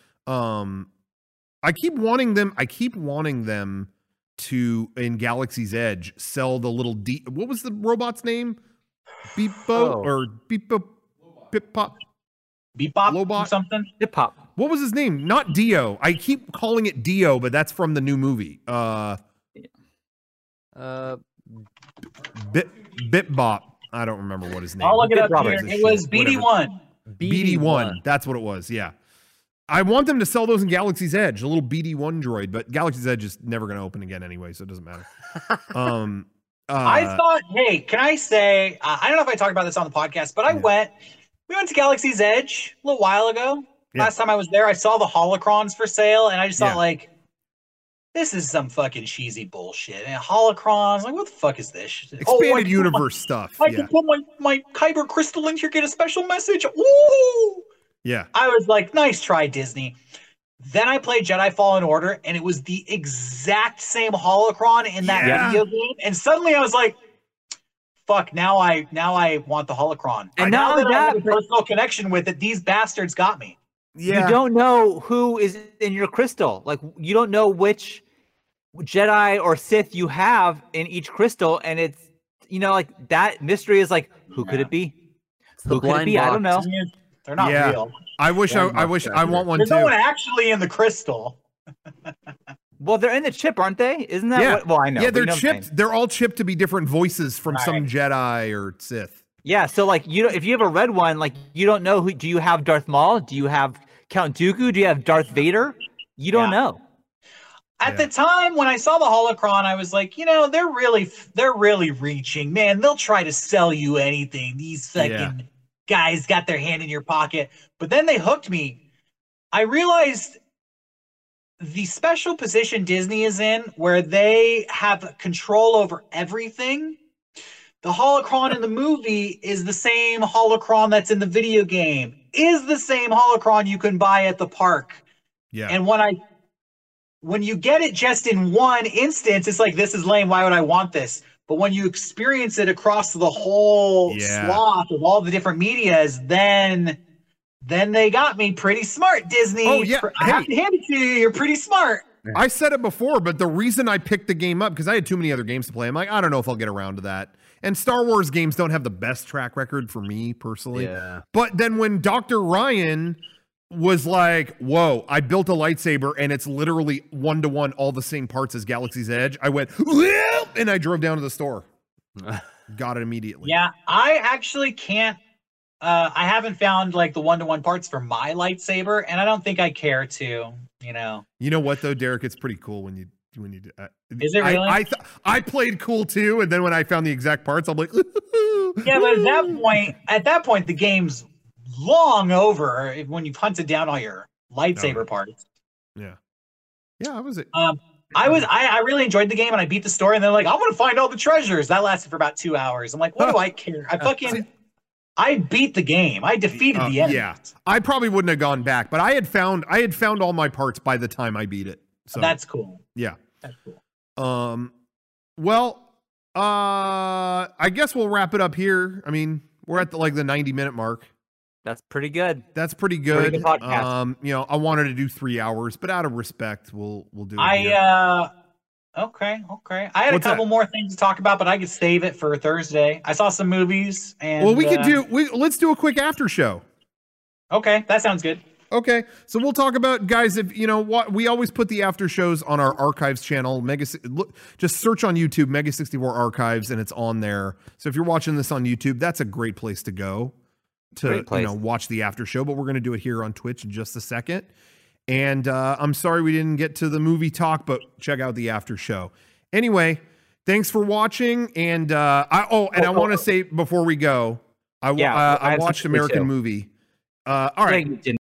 I keep wanting them to in Galaxy's Edge sell the little what was the robot's name? Beepo or Beepo? Bip-pop? Beepop? Lobot? Something? Bip-pop. What was his name? Not Dio. I keep calling it Dio, but that's from the new movie. Bip-bop. I don't remember what his name. I'll look it up here. It was BD1. BD1. That's what it was. Yeah. I want them to sell those in Galaxy's Edge, a little BD1 droid, but Galaxy's Edge is never going to open again anyway, so it doesn't matter. I thought, hey, can I say, I don't know if I talked about this on the podcast, but we went to Galaxy's Edge a little while ago. Yeah. Last time I was there, I saw the holocrons for sale, and I just thought, like, this is some fucking cheesy bullshit. And holocrons, like, what the fuck is this? Expanded universe stuff. I can put my Kyber crystal in here, get a special message. Ooh! Yeah. I was like, nice try, Disney. Then I played Jedi Fallen Order, and it was the exact same holocron in that video game. And suddenly I was like, fuck, now I want the holocron. And now that I have a personal connection with it, these bastards got me. Yeah. You don't know who is in your crystal. Like, you don't know which Jedi or Sith you have in each crystal. And it's, like, that mystery is like, who could it be? Who could it be? I don't know. They're not real. I want one too. There's no one actually in the crystal. Well, they're in the chip, aren't they? Isn't that what? Well, I know. Yeah, they're chipped. They're all chipped to be different voices from some Jedi or Sith. Yeah, so like if you have a red one, like you don't know who. Do you have Darth Maul? Do you have Count Dooku? Do you have Darth Vader? You don't know. At the time when I saw the holocron, I was like, they're really reaching, man. They'll try to sell you anything. These fucking guys got their hand in your pocket. But then they hooked me. I realized the special position Disney is in where they have control over everything. The holocron in the movie is the same holocron that's in the video game, is the same holocron you can buy at the park. Yeah. And when you get it just in one instance, it's like, this is lame. Why would I want this? But when you experience it across the whole swath of all the different medias, then they got me pretty smart, Disney. Oh, yeah. I have to hand it to you. You're pretty smart. I said it before, but the reason I picked the game up, because I had too many other games to play, I'm like, I don't know if I'll get around to that. And Star Wars games don't have the best track record for me personally. Yeah. But then when Dr. Ryan was like, whoa, I built a lightsaber and it's literally 1-to-1 all the same parts as Galaxy's Edge, I went, and I drove down to the store. Got it immediately. Yeah, I actually can't. I haven't found like the 1-to-1 parts for my lightsaber, and I don't think I care to. You know what though, Derek? It's pretty cool when you do. Is it really? I played cool too, and then when I found the exact parts, I'm like, yeah. But at that point, the game's long over when you've hunted down all your lightsaber parts. Yeah. I was it. I really enjoyed the game, and I beat the story, and they're like, I'm gonna find all the treasures. That lasted for about 2 hours. I'm like, what do I care? I beat the game. I defeated the enemy. Yeah, I probably wouldn't have gone back, but I had found all my parts by the time I beat it. So that's cool. Yeah, that's cool. Well, I guess we'll wrap it up here. I mean, we're at the 90-minute mark. That's pretty good. That's pretty good. Pretty good podcast. I wanted to do 3 hours, but out of respect, we'll do it. Okay. I had a couple more things to talk about, but I could save it for Thursday. I saw some movies, and let's do a quick after show. Okay, that sounds good. Okay, so we'll talk about, guys, if you know what, we always put the after shows on our archives channel. Just search on YouTube Mega 64 Archives, and it's on there. So if you're watching this on YouTube, that's a great place to go to watch the after show. But we're going to do it here on Twitch in just a second. And I'm sorry we didn't get to the movie talk, but check out the after show. Anyway, thanks for watching. And I want to say before we go, I watched American Movie. All right.